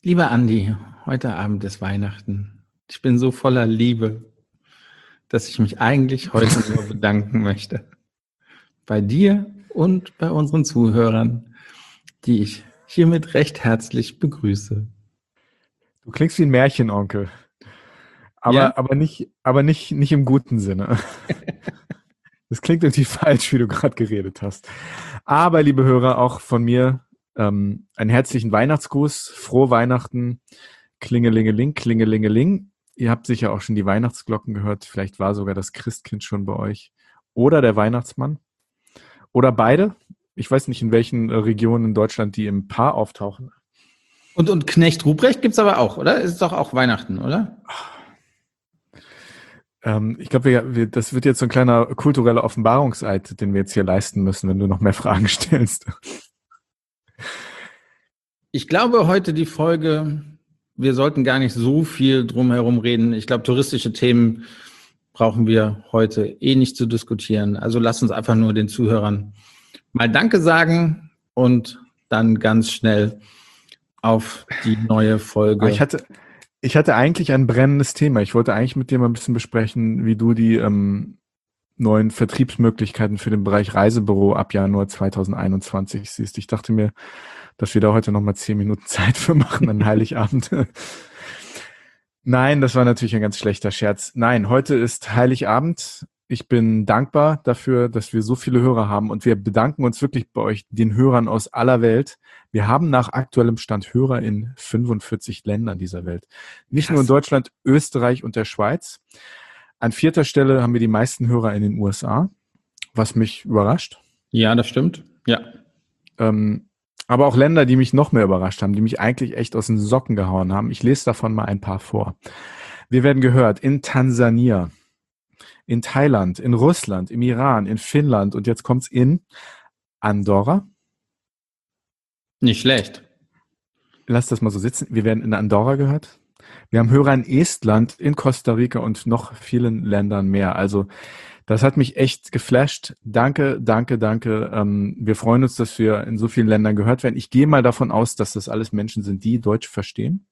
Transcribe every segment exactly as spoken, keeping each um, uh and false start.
Lieber Andi, heute Abend ist Weihnachten. Ich bin so voller Liebe, dass ich mich eigentlich heute nur bedanken möchte. Bei dir und bei unseren Zuhörern, die ich hiermit recht herzlich begrüße. Du klingst wie ein Märchenonkel. Aber, Ja? aber, nicht, aber nicht, nicht im guten Sinne. Das klingt irgendwie falsch, wie du gerade geredet hast. Aber, liebe Hörer, auch von mir ähm, einen herzlichen Weihnachtsgruß. Frohe Weihnachten. Klingelingeling, klingelingeling. Ihr habt sicher auch schon die Weihnachtsglocken gehört. Vielleicht war sogar das Christkind schon bei euch. Oder der Weihnachtsmann. Oder beide. Ich weiß nicht, in welchen äh, Regionen in Deutschland die im Paar auftauchen. Und, und Knecht Ruprecht gibt's aber auch, oder? Ist doch auch Weihnachten, oder? Ähm, ich glaube, wir, wir, das wird jetzt so ein kleiner kultureller Offenbarungseid, den wir jetzt hier leisten müssen, wenn du noch mehr Fragen stellst. Ich glaube, heute die Folge, wir sollten gar nicht so viel drumherum reden. Ich glaube, touristische Themen brauchen wir heute eh nicht zu diskutieren. Also lass uns einfach nur den Zuhörern mal Danke sagen und dann ganz schnell auf die neue Folge. Aber ich hatte, ich hatte eigentlich ein brennendes Thema. Ich wollte eigentlich mit dir mal ein bisschen besprechen, wie du die ähm, neuen Vertriebsmöglichkeiten für den Bereich Reisebüro ab Januar zwanzig einundzwanzig siehst. Ich dachte mir, dass wir da heute noch mal zehn Minuten Zeit für machen an Heiligabend. Nein, das war natürlich ein ganz schlechter Scherz. Nein, heute ist Heiligabend. Ich bin dankbar dafür, dass wir so viele Hörer haben und wir bedanken uns wirklich bei euch, den Hörern aus aller Welt. Wir haben nach aktuellem Stand Hörer in fünfundvierzig Ländern dieser Welt. Nicht Krass. Nur in Deutschland, Österreich und der Schweiz. An vierter Stelle haben wir die meisten Hörer in den U S A, was mich überrascht. Ja, das stimmt. Ja. Ähm, aber auch Länder, die mich noch mehr überrascht haben, die mich eigentlich echt aus den Socken gehauen haben. Ich lese davon mal ein paar vor. Wir werden gehört in Tansania, in Thailand, in Russland, im Iran, in Finnland und jetzt kommt's in Andorra. Nicht schlecht. Lass das mal so sitzen. Wir werden in Andorra gehört. Wir haben Hörer in Estland, in Costa Rica und noch vielen Ländern mehr. Also das hat mich echt geflasht. Danke, danke, danke. Ähm, wir freuen uns, dass wir in so vielen Ländern gehört werden. Ich gehe mal davon aus, dass das alles Menschen sind, die Deutsch verstehen.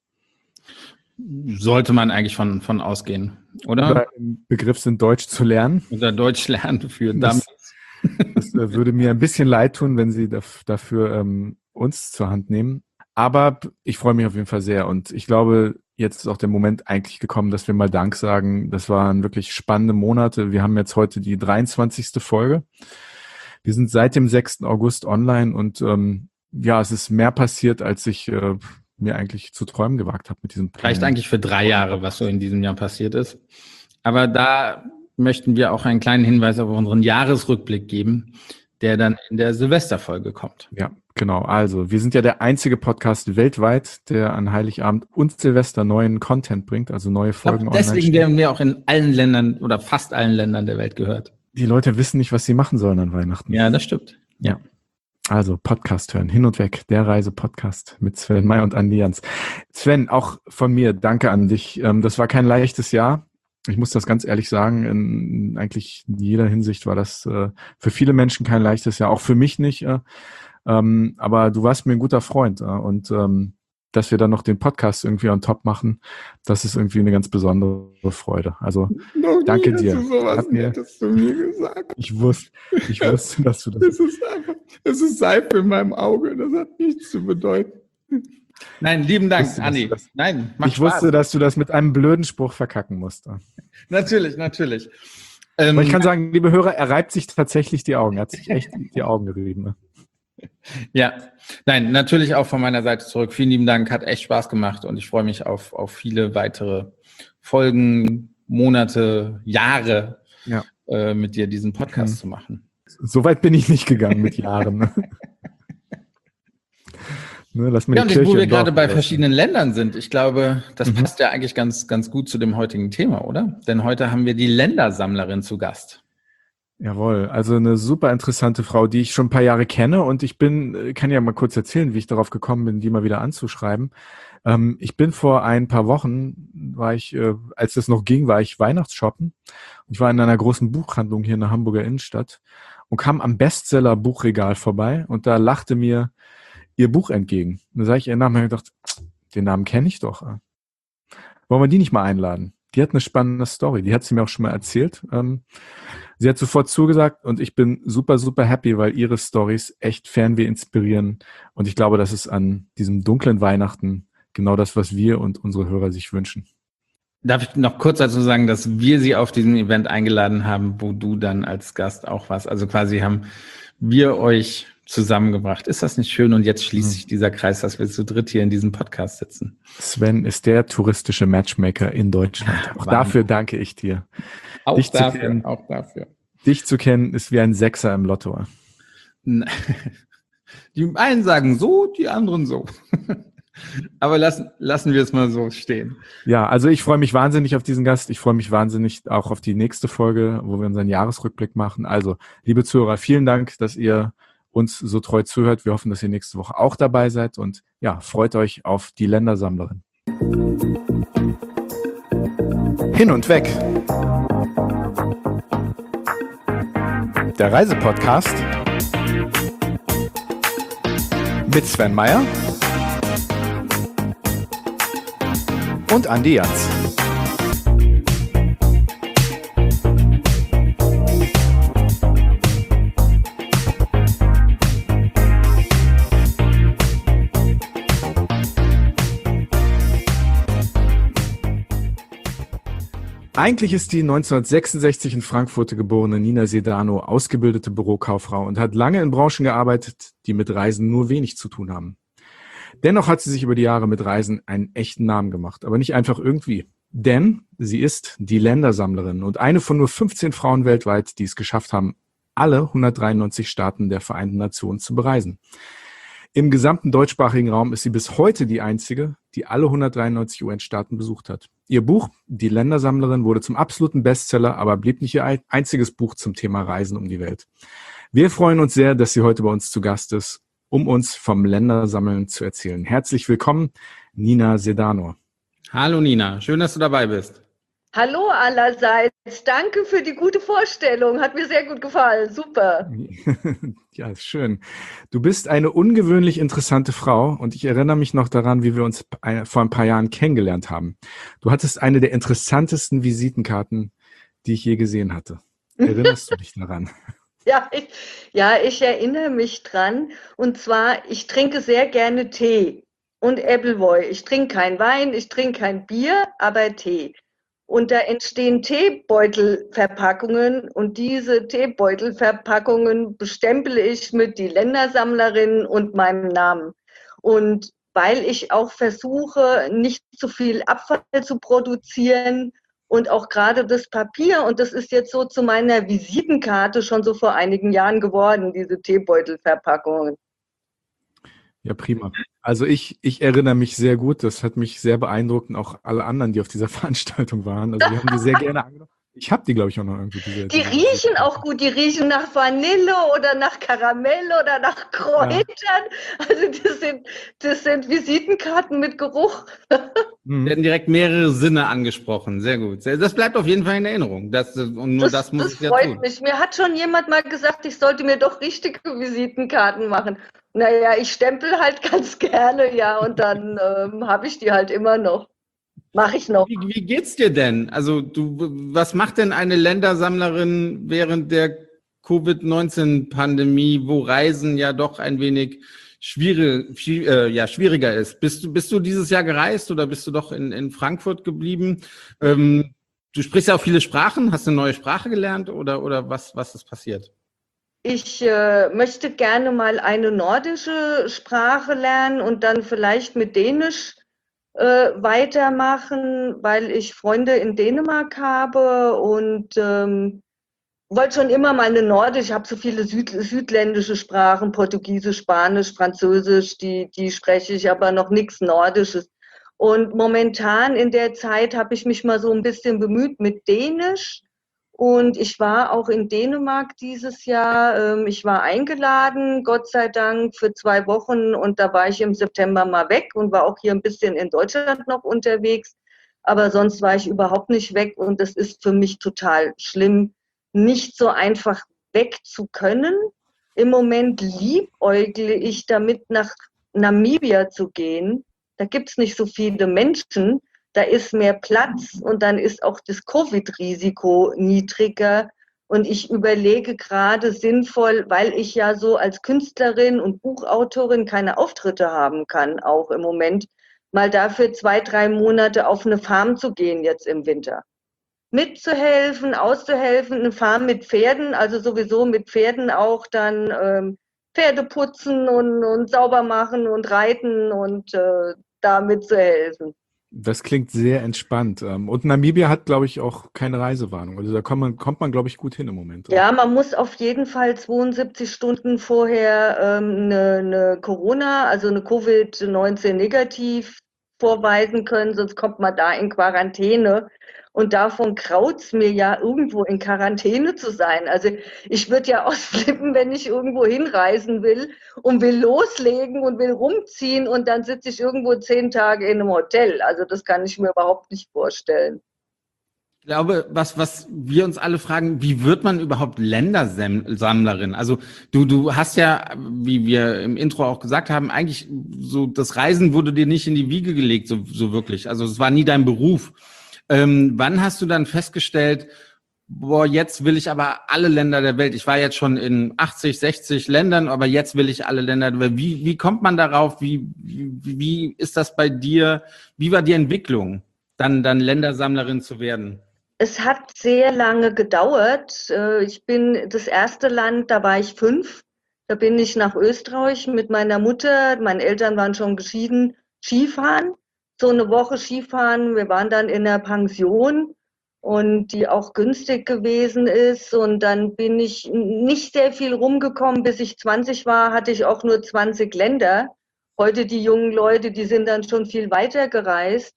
Sollte man eigentlich von, von ausgehen, oder? Oder im Begriff sind, Deutsch zu lernen. Oder Deutsch lernen für das, das äh, würde mir ein bisschen leid tun, wenn Sie daf- dafür ähm, uns zur Hand nehmen. Aber ich freue mich auf jeden Fall sehr und ich glaube, jetzt ist auch der Moment eigentlich gekommen, dass wir mal Dank sagen. Das waren wirklich spannende Monate. Wir haben jetzt heute die dreiundzwanzigste Folge. Wir sind seit dem sechsten August online und ähm, ja, es ist mehr passiert, als ich äh, mir eigentlich zu träumen gewagt habe mit diesem Plan. Reicht eigentlich für drei Jahre, was so in diesem Jahr passiert ist. Aber da möchten wir auch einen kleinen Hinweis auf unseren Jahresrückblick geben, der dann in der Silvesterfolge kommt. Ja, genau. Also, wir sind ja der einzige Podcast weltweit, der an Heiligabend und Silvester neuen Content bringt, also neue Folgen online. Deswegen werden wir auch in allen Ländern oder fast allen Ländern der Welt gehört. Die Leute wissen nicht, was sie machen sollen an Weihnachten. Ja, das stimmt. Ja. Also, Podcast hören, hin und weg, der Reise-Podcast mit Sven May und Andi Jans. Sven, auch von mir, danke an dich. Das war kein leichtes Jahr. Ich muss das ganz ehrlich sagen, in eigentlich in jeder Hinsicht war das äh, für viele Menschen kein leichtes Jahr, auch für mich nicht. Äh, ähm, aber du warst mir ein guter Freund äh, und ähm, dass wir dann noch den Podcast irgendwie on top machen, das ist irgendwie eine ganz besondere Freude. Also Noch danke nie dir. Hast du sowas Hat mir, Nettes zu mir gesagt. Ich wusste, ich wusste, dass du das. Es ist einfach, es ist Seife in meinem Auge. Das hat nichts zu bedeuten. Nein, lieben Dank, wusste, Andi. Das, Nein, macht ich Spaß. wusste, dass du das mit einem blöden Spruch verkacken musst. Natürlich, natürlich. Ähm, Aber ich kann sagen, liebe Hörer, er reibt sich tatsächlich die Augen. Er hat sich echt die Augen gerieben. Ne? Ja, nein, natürlich auch von meiner Seite zurück. Vielen lieben Dank, hat echt Spaß gemacht und ich freue mich auf, auf viele weitere Folgen, Monate, Jahre ja. äh, mit dir diesen Podcast mhm. zu machen. So weit bin ich nicht gegangen mit Jahren. Ne? Ne, lass mir ja, die und Kirche wo wir im Dorf gerade bei lassen. verschiedenen Ländern sind, ich glaube, das Mhm. passt ja eigentlich ganz, ganz gut zu dem heutigen Thema, oder? Denn heute haben wir die Ländersammlerin zu Gast. Jawohl, also eine super interessante Frau, die ich schon ein paar Jahre kenne und ich bin, kann ja mal kurz erzählen, wie ich darauf gekommen bin, die mal wieder anzuschreiben. Ähm, ich bin vor ein paar Wochen, war ich, äh, als das noch ging, war ich Weihnachtsshoppen und ich war in einer großen Buchhandlung hier in der Hamburger Innenstadt und kam am Bestseller-Buchregal vorbei und da lachte mir ihr Buch entgegen. Da sage ich ihr Namen und gedacht, den Namen kenne ich doch. Wollen wir die nicht mal einladen? Die hat eine spannende Story, die hat sie mir auch schon mal erzählt. Ähm, sie hat sofort zugesagt und ich bin super, super happy, weil ihre Storys echt Fernweh inspirieren. Und ich glaube, das ist an diesem dunklen Weihnachten genau das, was wir und unsere Hörer sich wünschen. Darf ich noch kurz dazu sagen, dass wir sie auf diesen Event eingeladen haben, wo du dann als Gast auch warst. Also quasi haben wir euch zusammengebracht. Ist das nicht schön? Und jetzt schließt sich dieser Kreis, dass wir zu dritt hier in diesem Podcast sitzen. Sven ist der touristische Matchmaker in Deutschland. Auch dafür danke ich dir. Auch dich dafür, zu kennen, auch dafür. Dich zu kennen ist wie ein Sechser im Lotto. Die einen sagen so, die anderen so. Aber lassen, lassen wir es mal so stehen. Ja, also ich freue mich wahnsinnig auf diesen Gast. Ich freue mich wahnsinnig auch auf die nächste Folge, wo wir unseren Jahresrückblick machen. Also, liebe Zuhörer, vielen Dank, dass ihr uns so treu zuhört. Wir hoffen, dass ihr nächste Woche auch dabei seid und ja, freut euch auf die Ländersammlerin. Hin und weg. Der Reisepodcast mit Sven Meyer und Andi Jans. Eigentlich ist die neunzehnhundertsechsundsechzig in Frankfurt geborene Nina Sedano ausgebildete Bürokauffrau und hat lange in Branchen gearbeitet, die mit Reisen nur wenig zu tun haben. Dennoch hat sie sich über die Jahre mit Reisen einen echten Namen gemacht, aber nicht einfach irgendwie. Denn sie ist die Ländersammlerin und eine von nur fünfzehn Frauen weltweit, die es geschafft haben, alle hundertdreiundneunzig Staaten der Vereinten Nationen zu bereisen. Im gesamten deutschsprachigen Raum ist sie bis heute die einzige, die alle hundertdreiundneunzig U N-Staaten besucht hat. Ihr Buch, Die Ländersammlerin, wurde zum absoluten Bestseller, aber blieb nicht ihr einziges Buch zum Thema Reisen um die Welt. Wir freuen uns sehr, dass sie heute bei uns zu Gast ist, um uns vom Ländersammeln zu erzählen. Herzlich willkommen, Nina Sedano. Hallo Nina, schön, dass du dabei bist. Hallo allerseits, danke für die gute Vorstellung, hat mir sehr gut gefallen, super. Ja, ist schön. Du bist eine ungewöhnlich interessante Frau und ich erinnere mich noch daran, wie wir uns vor ein paar Jahren kennengelernt haben. Du hattest eine der interessantesten Visitenkarten, die ich je gesehen hatte. Erinnerst du dich daran? Ja ich, ja, ich erinnere mich dran und zwar, ich trinke sehr gerne Tee und Appleboy. Ich trinke keinen Wein, ich trinke kein Bier, aber Tee. Und da entstehen Teebeutelverpackungen und diese Teebeutelverpackungen bestempel ich mit die Ländersammlerin und meinem Namen. Und weil ich auch versuche, nicht zu viel Abfall zu produzieren und auch gerade das Papier, und das ist jetzt so zu meiner Visitenkarte schon so vor einigen Jahren geworden, diese Teebeutelverpackungen. Ja, prima. Also ich, ich erinnere mich sehr gut, das hat mich sehr beeindruckt und auch alle anderen, die auf dieser Veranstaltung waren. Also wir haben die sehr gerne angenommen. Ich habe die, glaube ich, auch noch irgendwie. Diese, die diese riechen auch gut, die riechen nach Vanille oder nach Karamell oder nach Kräutern. Ja. Also das sind, das sind Visitenkarten mit Geruch. Mhm. Werden direkt mehrere Sinne angesprochen, sehr gut. Das bleibt auf jeden Fall in Erinnerung. Das, und nur das, das muss das ich ja freut tun. mich. Mir hat schon jemand mal gesagt, ich sollte mir doch richtige Visitenkarten machen. Naja, ich stempel halt ganz gerne, ja, und dann ähm, habe ich die halt immer noch. Mache ich noch. Wie, wie geht's dir denn? Also du, was macht denn eine Ländersammlerin während der Covid neunzehn Pandemie, wo Reisen ja doch ein wenig schwierig, äh, ja, schwieriger ist? Bist du, bist du dieses Jahr gereist oder bist du doch in, in Frankfurt geblieben? Ähm, du sprichst ja auch viele Sprachen. Hast du eine neue Sprache gelernt oder, oder was, was ist passiert? Ich äh, möchte gerne mal eine nordische Sprache lernen und dann vielleicht mit Dänisch äh, weitermachen, weil ich Freunde in Dänemark habe und ähm, wollte schon immer mal eine nordische, ich habe so viele Süd, südländische Sprachen, Portugiesisch, Spanisch, Französisch, die, die spreche ich, aber noch nichts Nordisches. Und momentan in der Zeit habe ich mich mal so ein bisschen bemüht mit Dänisch. Und ich war auch in Dänemark dieses Jahr. Ich war eingeladen, Gott sei Dank, für zwei Wochen. Und da war ich im September mal weg und war auch hier ein bisschen in Deutschland noch unterwegs. Aber sonst war ich überhaupt nicht weg. Und das ist für mich total schlimm, nicht so einfach weg zu können. Im Moment liebäugle ich damit, nach Namibia zu gehen. Da gibt es nicht so viele Menschen, da ist mehr Platz und dann ist auch das Covid-Risiko niedriger. Und ich überlege gerade sinnvoll, weil ich ja so als Künstlerin und Buchautorin keine Auftritte haben kann, auch im Moment, mal dafür zwei, drei Monate auf eine Farm zu gehen jetzt im Winter. Mitzuhelfen, auszuhelfen, eine Farm mit Pferden, also sowieso mit Pferden auch dann ähm, Pferde putzen und, und sauber machen und reiten und äh, da mitzuhelfen. Das klingt sehr entspannt. Und Namibia hat, glaube ich, auch keine Reisewarnung. Also da kommt man, kommt man, glaube ich, gut hin im Moment. Ja, man muss auf jeden Fall zweiundsiebzig Stunden vorher ähm, eine, eine Corona, also eine Covid neunzehn negativ vorweisen können, sonst kommt man da in Quarantäne. Und davon kraut's mir ja, irgendwo in Quarantäne zu sein. Also ich würde ja ausflippen, wenn ich irgendwo hinreisen will und will loslegen und will rumziehen und dann sitze ich irgendwo zehn Tage in einem Hotel. Also das kann ich mir überhaupt nicht vorstellen. Ich glaube, was, was wir uns alle fragen, wie wird man überhaupt Ländersammlerin? Also du, du hast ja, wie wir im Intro auch gesagt haben, eigentlich so, das Reisen wurde dir nicht in die Wiege gelegt, so, so wirklich. Also es war nie dein Beruf. Ähm, wann hast du dann festgestellt, boah, jetzt will ich aber alle Länder der Welt. Ich war jetzt schon in achtzig, sechzig Ländern, aber jetzt will ich alle Länder der Welt. Wie, wie kommt man darauf? Wie, wie, wie ist das bei dir? Wie war die Entwicklung, dann, dann Ländersammlerin zu werden? Es hat sehr lange gedauert. Ich bin das erste Land, da war ich fünf. Da bin ich nach Österreich mit meiner Mutter. Meine Eltern waren schon geschieden. Skifahren. So eine Woche Skifahren. Wir waren dann in einer Pension und die auch günstig gewesen ist. Und dann bin ich nicht sehr viel rumgekommen. Bis ich zwanzig war, hatte ich auch nur zwanzig Länder. Heute die jungen Leute, die sind dann schon viel weiter gereist.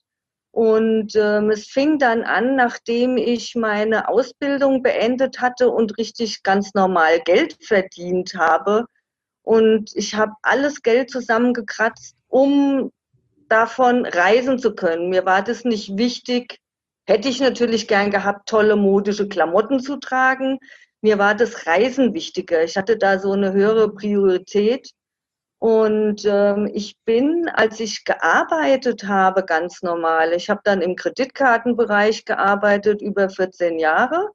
Und ähm, es fing dann an, nachdem ich meine Ausbildung beendet hatte und richtig ganz normal Geld verdient habe. Und ich habe alles Geld zusammengekratzt, um davon reisen zu können. Mir war das nicht wichtig. Hätte ich natürlich gern gehabt, tolle modische Klamotten zu tragen. Mir war das Reisen wichtiger. Ich hatte da so eine höhere Priorität. Und ähm, ich bin, als ich gearbeitet habe, ganz normal, ich habe dann im Kreditkartenbereich gearbeitet, über vierzehn Jahre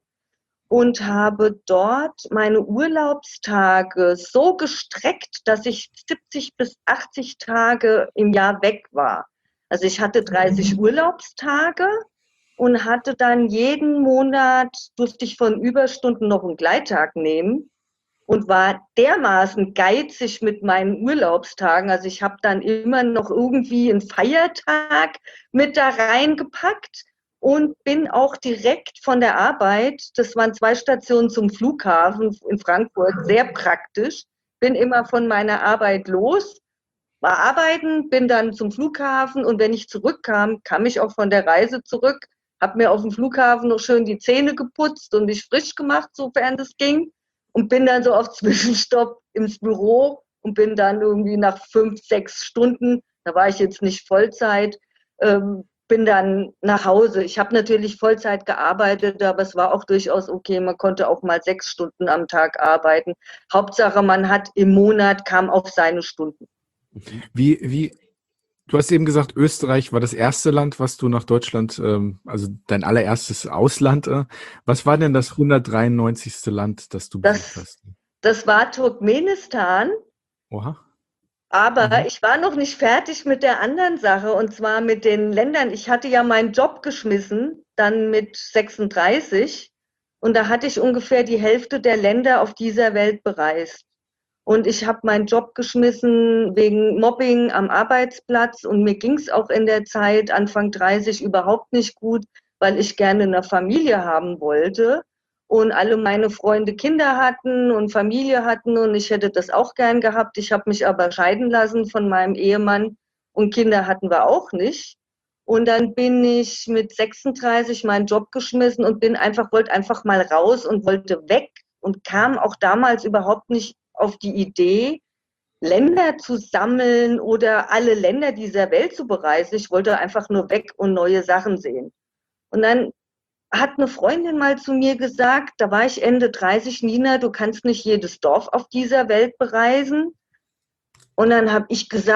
und habe dort meine Urlaubstage so gestreckt, dass ich siebzig bis achtzig Tage im Jahr weg war. Also ich hatte dreißig Urlaubstage und hatte dann jeden Monat, durfte ich von Überstunden noch einen Gleittag nehmen. Und war dermaßen geizig mit meinen Urlaubstagen. Also ich habe dann immer noch irgendwie einen Feiertag mit da reingepackt und bin auch direkt von der Arbeit, das waren zwei Stationen zum Flughafen in Frankfurt, sehr praktisch, bin immer von meiner Arbeit los, war arbeiten, bin dann zum Flughafen und wenn ich zurückkam, kam ich auch von der Reise zurück, habe mir auf dem Flughafen noch schön die Zähne geputzt und mich frisch gemacht, sofern das ging. Und bin dann so auf Zwischenstopp ins Büro und bin dann irgendwie nach fünf, sechs Stunden, da war ich jetzt nicht Vollzeit, ähm, bin dann nach Hause. Ich habe natürlich Vollzeit gearbeitet, aber es war auch durchaus okay. Man konnte auch mal sechs Stunden am Tag arbeiten. Hauptsache, man hat im Monat, kam auf seine Stunden. Wie, wie, du hast eben gesagt, Österreich war das erste Land, was du nach Deutschland, ähm, also dein allererstes Ausland. Äh, was war denn das hundertdreiundneunzigste Land, das du besucht hast? Das war Turkmenistan. Oha. Aber Mhm. ich war noch nicht fertig mit der anderen Sache, und zwar mit den Ländern. Ich hatte ja meinen Job geschmissen, dann mit sechsunddreißig. Und da hatte ich ungefähr die Hälfte der Länder auf dieser Welt bereist. Und ich habe meinen Job geschmissen wegen Mobbing am Arbeitsplatz. Und mir ging es auch in der Zeit, Anfang dreißig, überhaupt nicht gut, weil ich gerne eine Familie haben wollte. Und alle meine Freunde Kinder hatten und Familie hatten und ich hätte das auch gern gehabt. Ich habe mich aber scheiden lassen von meinem Ehemann und Kinder hatten wir auch nicht. Und dann bin ich mit sechsunddreißig meinen Job geschmissen und bin einfach, wollte einfach mal raus und wollte weg und kam auch damals überhaupt nicht auf die Idee, Länder zu sammeln oder alle Länder dieser Welt zu bereisen. Ich wollte einfach nur weg und neue Sachen sehen. Und dann hat eine Freundin mal zu mir gesagt, da war ich Ende dreißig, Nina, du kannst nicht jedes Dorf auf dieser Welt bereisen. Und dann habe ich gesagt,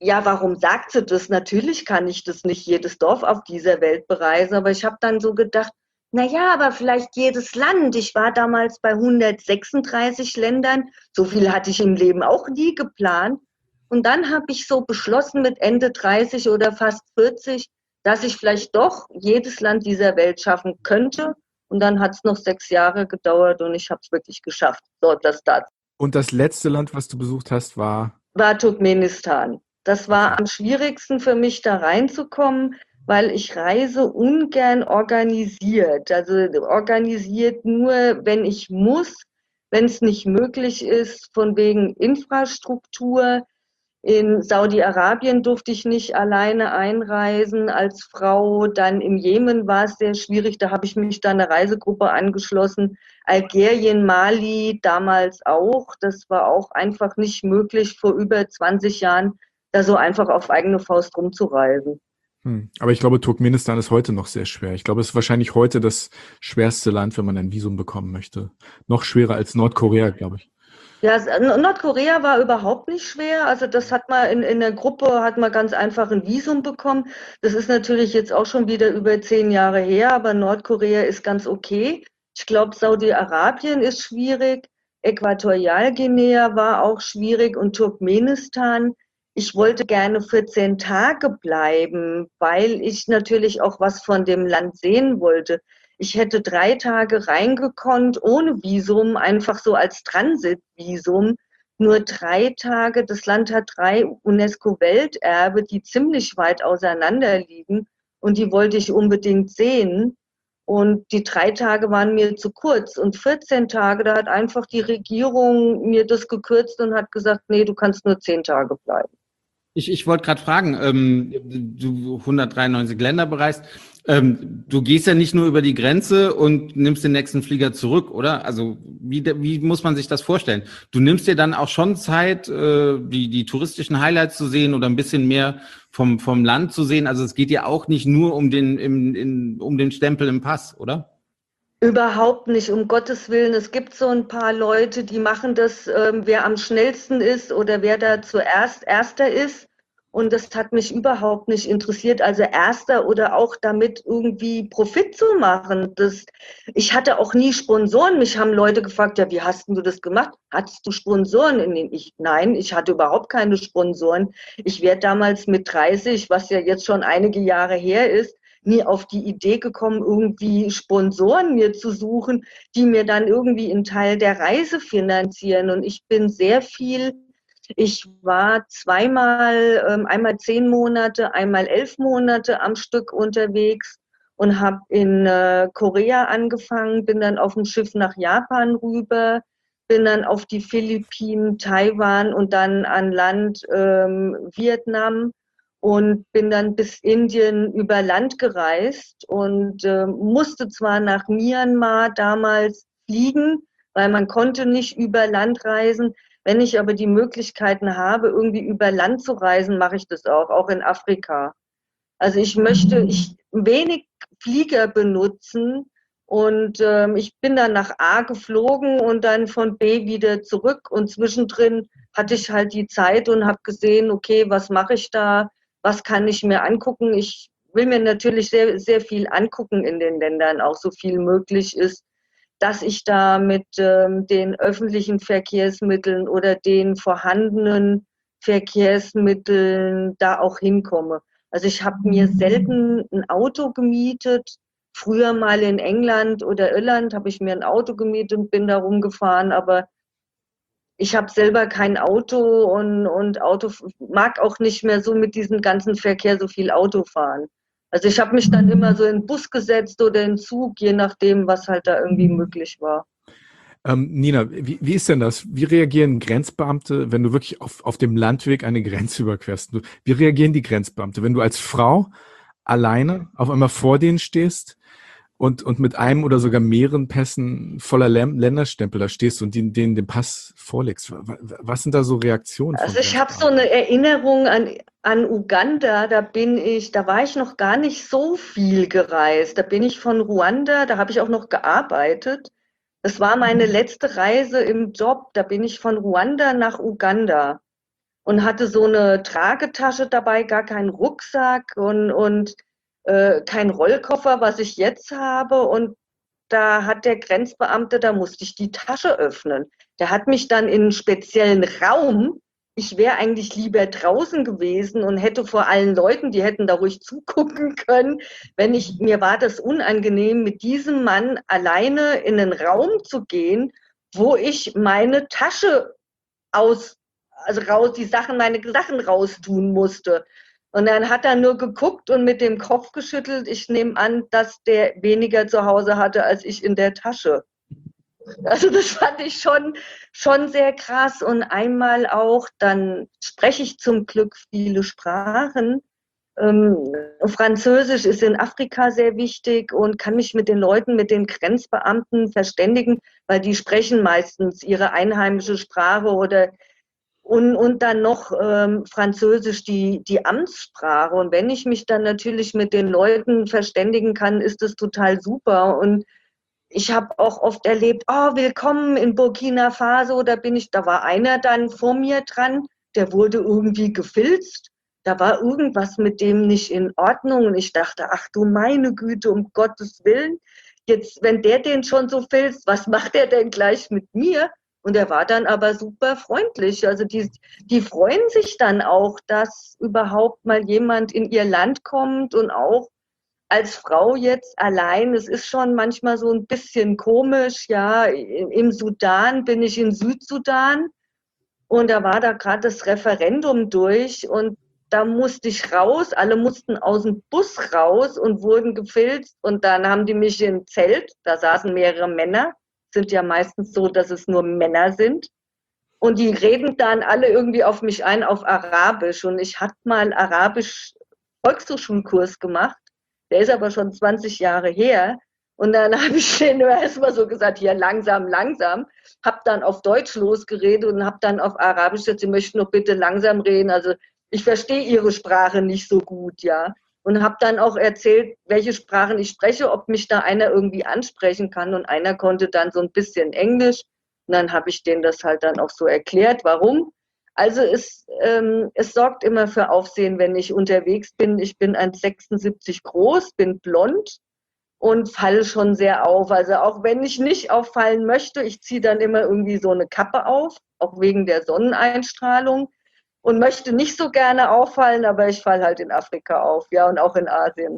ja, warum sagt sie das? Natürlich kann ich das nicht jedes Dorf auf dieser Welt bereisen, aber ich habe dann so gedacht, na ja, aber vielleicht jedes Land. Ich war damals bei hundertsechsunddreißig Ländern. So viel hatte ich im Leben auch nie geplant. Und dann habe ich so beschlossen mit Ende dreißig oder fast vierzig, dass ich vielleicht doch jedes Land dieser Welt schaffen könnte. Und dann hat es noch sechs Jahre gedauert und ich habe es wirklich geschafft. So, das dazu. Und das letzte Land, was du besucht hast, war? War Turkmenistan. Das war Okay. am schwierigsten für mich, da reinzukommen, weil ich reise ungern organisiert. Also organisiert nur, wenn ich muss, wenn es nicht möglich ist, von wegen Infrastruktur. In Saudi-Arabien durfte ich nicht alleine einreisen als Frau. Dann im Jemen war es sehr schwierig. Da habe ich mich dann einer Reisegruppe angeschlossen. Algerien, Mali damals auch. Das war auch einfach nicht möglich, vor über zwanzig Jahren da so einfach auf eigene Faust rumzureisen. Hm. Aber ich glaube, Turkmenistan ist heute noch sehr schwer. Ich glaube, es ist wahrscheinlich heute das schwerste Land, wenn man ein Visum bekommen möchte. Noch schwerer als Nordkorea, glaube ich. Ja, Nordkorea war überhaupt nicht schwer. Also das hat man in, in der Gruppe, hat man ganz einfach ein Visum bekommen. Das ist natürlich jetzt auch schon wieder über zehn Jahre her, aber Nordkorea ist ganz okay. Ich glaube, Saudi-Arabien ist schwierig, Äquatorialguinea war auch schwierig und Turkmenistan. Ich wollte gerne vierzehn Tage bleiben, weil ich natürlich auch was von dem Land sehen wollte. Ich hätte drei Tage reingekonnt ohne Visum, einfach so als Transitvisum. Nur drei Tage. Das Land hat drei UNESCO-Welterbe, die ziemlich weit auseinander liegen. Und die wollte ich unbedingt sehen. Und die drei Tage waren mir zu kurz. Und vierzehn Tage, da hat einfach die Regierung mir das gekürzt und hat gesagt, nee, du kannst nur zehn Tage bleiben. Ich, ich wollte gerade fragen, ähm, du hundertdreiundneunzig Länder bereist, ähm, du gehst ja nicht nur über die Grenze und nimmst den nächsten Flieger zurück, oder? Also wie, wie muss man sich das vorstellen? Du nimmst dir dann auch schon Zeit, äh, die, die touristischen Highlights zu sehen oder ein bisschen mehr vom, vom Land zu sehen. Also es geht ja auch nicht nur um den, im, in, um den Stempel im Pass, oder? Überhaupt nicht, um Gottes Willen. Es gibt so ein paar Leute, die machen das, ähm, wer am schnellsten ist oder wer da zuerst Erster ist. Und das hat mich überhaupt nicht interessiert, also Erster oder auch damit irgendwie Profit zu machen. Das, ich hatte auch nie Sponsoren. Mich haben Leute gefragt, ja, wie hast du das gemacht? Hattest du Sponsoren? In den ich, nein, ich hatte überhaupt keine Sponsoren. Ich wäre damals mit dreißig, was ja jetzt schon einige Jahre her ist, nie auf die Idee gekommen, irgendwie Sponsoren mir zu suchen, die mir dann irgendwie einen Teil der Reise finanzieren. Und ich bin sehr viel, ich war zweimal, ähm, einmal zehn Monate, einmal elf Monate am Stück unterwegs und habe in äh, Korea angefangen, bin dann auf dem Schiff nach Japan rüber, bin dann auf die Philippinen, Taiwan und dann an Land ähm, Vietnam. Und bin dann bis Indien über Land gereist und äh, musste zwar nach Myanmar damals fliegen, weil man konnte nicht über Land reisen. Wenn ich aber die Möglichkeiten habe, irgendwie über Land zu reisen, mache ich das auch, auch in Afrika. Also ich möchte ich wenig Flieger benutzen und ähm, ich bin dann nach A geflogen und dann von B wieder zurück und zwischendrin hatte ich halt die Zeit und habe gesehen, okay, was mache ich da? Was kann ich mir angucken? Ich will mir natürlich sehr, sehr viel angucken in den Ländern, auch so viel möglich ist, dass ich da mit ähm, den öffentlichen Verkehrsmitteln oder den vorhandenen Verkehrsmitteln da auch hinkomme. Also ich habe mir selten ein Auto gemietet. Früher mal in England oder Irland habe ich mir ein Auto gemietet und bin da rumgefahren, aber ich habe selber kein Auto und, und Auto mag auch nicht mehr so mit diesem ganzen Verkehr so viel Auto fahren. Also ich habe mich dann immer so in den Bus gesetzt oder in den Zug, je nachdem, was halt da irgendwie möglich war. Ähm, Nina, wie, wie ist denn das? Wie reagieren Grenzbeamte, wenn du wirklich auf, auf dem Landweg eine Grenze überquerst? Wie reagieren die Grenzbeamte, wenn du als Frau alleine auf einmal vor denen stehst und, und mit einem oder sogar mehreren Pässen voller Länderstempel da stehst und denen, denen den Pass vorlegst? Was sind da so Reaktionen? Also ich habe so eine Erinnerung an, an Uganda, da bin ich, da war ich noch gar nicht so viel gereist. Da bin ich von Ruanda, da habe ich auch noch gearbeitet. Das war meine letzte Reise im Job, da bin ich von Ruanda nach Uganda. und hatte so eine Tragetasche dabei, gar keinen Rucksack und, und äh, kein Rollkoffer, was ich jetzt habe. Und da hat der Grenzbeamte, da musste ich die Tasche öffnen. Der hat mich dann in einen speziellen Raum, ich wäre eigentlich lieber draußen gewesen und hätte vor allen Leuten, die hätten da ruhig zugucken können, wenn ich, mir war das unangenehm, mit diesem Mann alleine in einen Raum zu gehen, wo ich meine Tasche aus, also raus, die Sachen, meine Sachen raustun musste. Und dann hat er nur geguckt und mit dem Kopf geschüttelt. Ich nehme an, dass der weniger zu Hause hatte als ich in der Tasche. Also das fand ich schon, schon sehr krass. Und einmal auch, dann spreche ich zum Glück viele Sprachen. Ähm, Französisch ist in Afrika sehr wichtig und kann mich mit den Leuten, mit den Grenzbeamten verständigen, weil die sprechen meistens ihre einheimische Sprache oder und, und dann noch ähm, Französisch, die, die Amtssprache. Und wenn ich mich dann natürlich mit den Leuten verständigen kann, ist das total super. Und ich habe auch oft erlebt, oh, willkommen in Burkina Faso, da bin ich, da war einer dann vor mir dran, der wurde irgendwie gefilzt. Da war irgendwas mit dem nicht in Ordnung. Und ich dachte, ach du meine Güte, um Gottes Willen. Jetzt, wenn der den schon so filzt, was macht er denn gleich mit mir? Und er war dann aber super freundlich. Also die, die freuen sich dann auch, dass überhaupt mal jemand in ihr Land kommt und auch als Frau jetzt allein. Es ist schon manchmal so ein bisschen komisch. Ja, im Sudan bin ich in Südsudan und da war da gerade das Referendum durch und da musste ich raus. Alle mussten aus dem Bus raus und wurden gefilzt und dann haben die mich im Zelt, da saßen mehrere Männer, sind ja meistens so, dass es nur Männer sind. Und die reden dann alle irgendwie auf mich ein, auf Arabisch. Und ich hatte mal Arabisch Volkshochschulkurs gemacht. Der ist aber schon zwanzig Jahre her. Und dann habe ich denen erstmal so gesagt, hier langsam, langsam. Habe dann auf Deutsch losgeredet und habe dann auf Arabisch gesagt, Sie möchten doch bitte langsam reden. Also ich verstehe Ihre Sprache nicht so gut, ja. Und habe dann auch erzählt, welche Sprachen ich spreche, ob mich da einer irgendwie ansprechen kann. Und einer konnte dann so ein bisschen Englisch. Und dann habe ich denen das halt dann auch so erklärt, warum. Also es, ähm, es sorgt immer für Aufsehen, wenn ich unterwegs bin. Ich bin eins Komma sechsundsiebzig groß, bin blond und falle schon sehr auf. Also auch wenn ich nicht auffallen möchte, ich ziehe dann immer irgendwie so eine Kappe auf, auch wegen der Sonneneinstrahlung. Und möchte nicht so gerne auffallen, aber ich falle halt in Afrika auf, ja, und auch in Asien.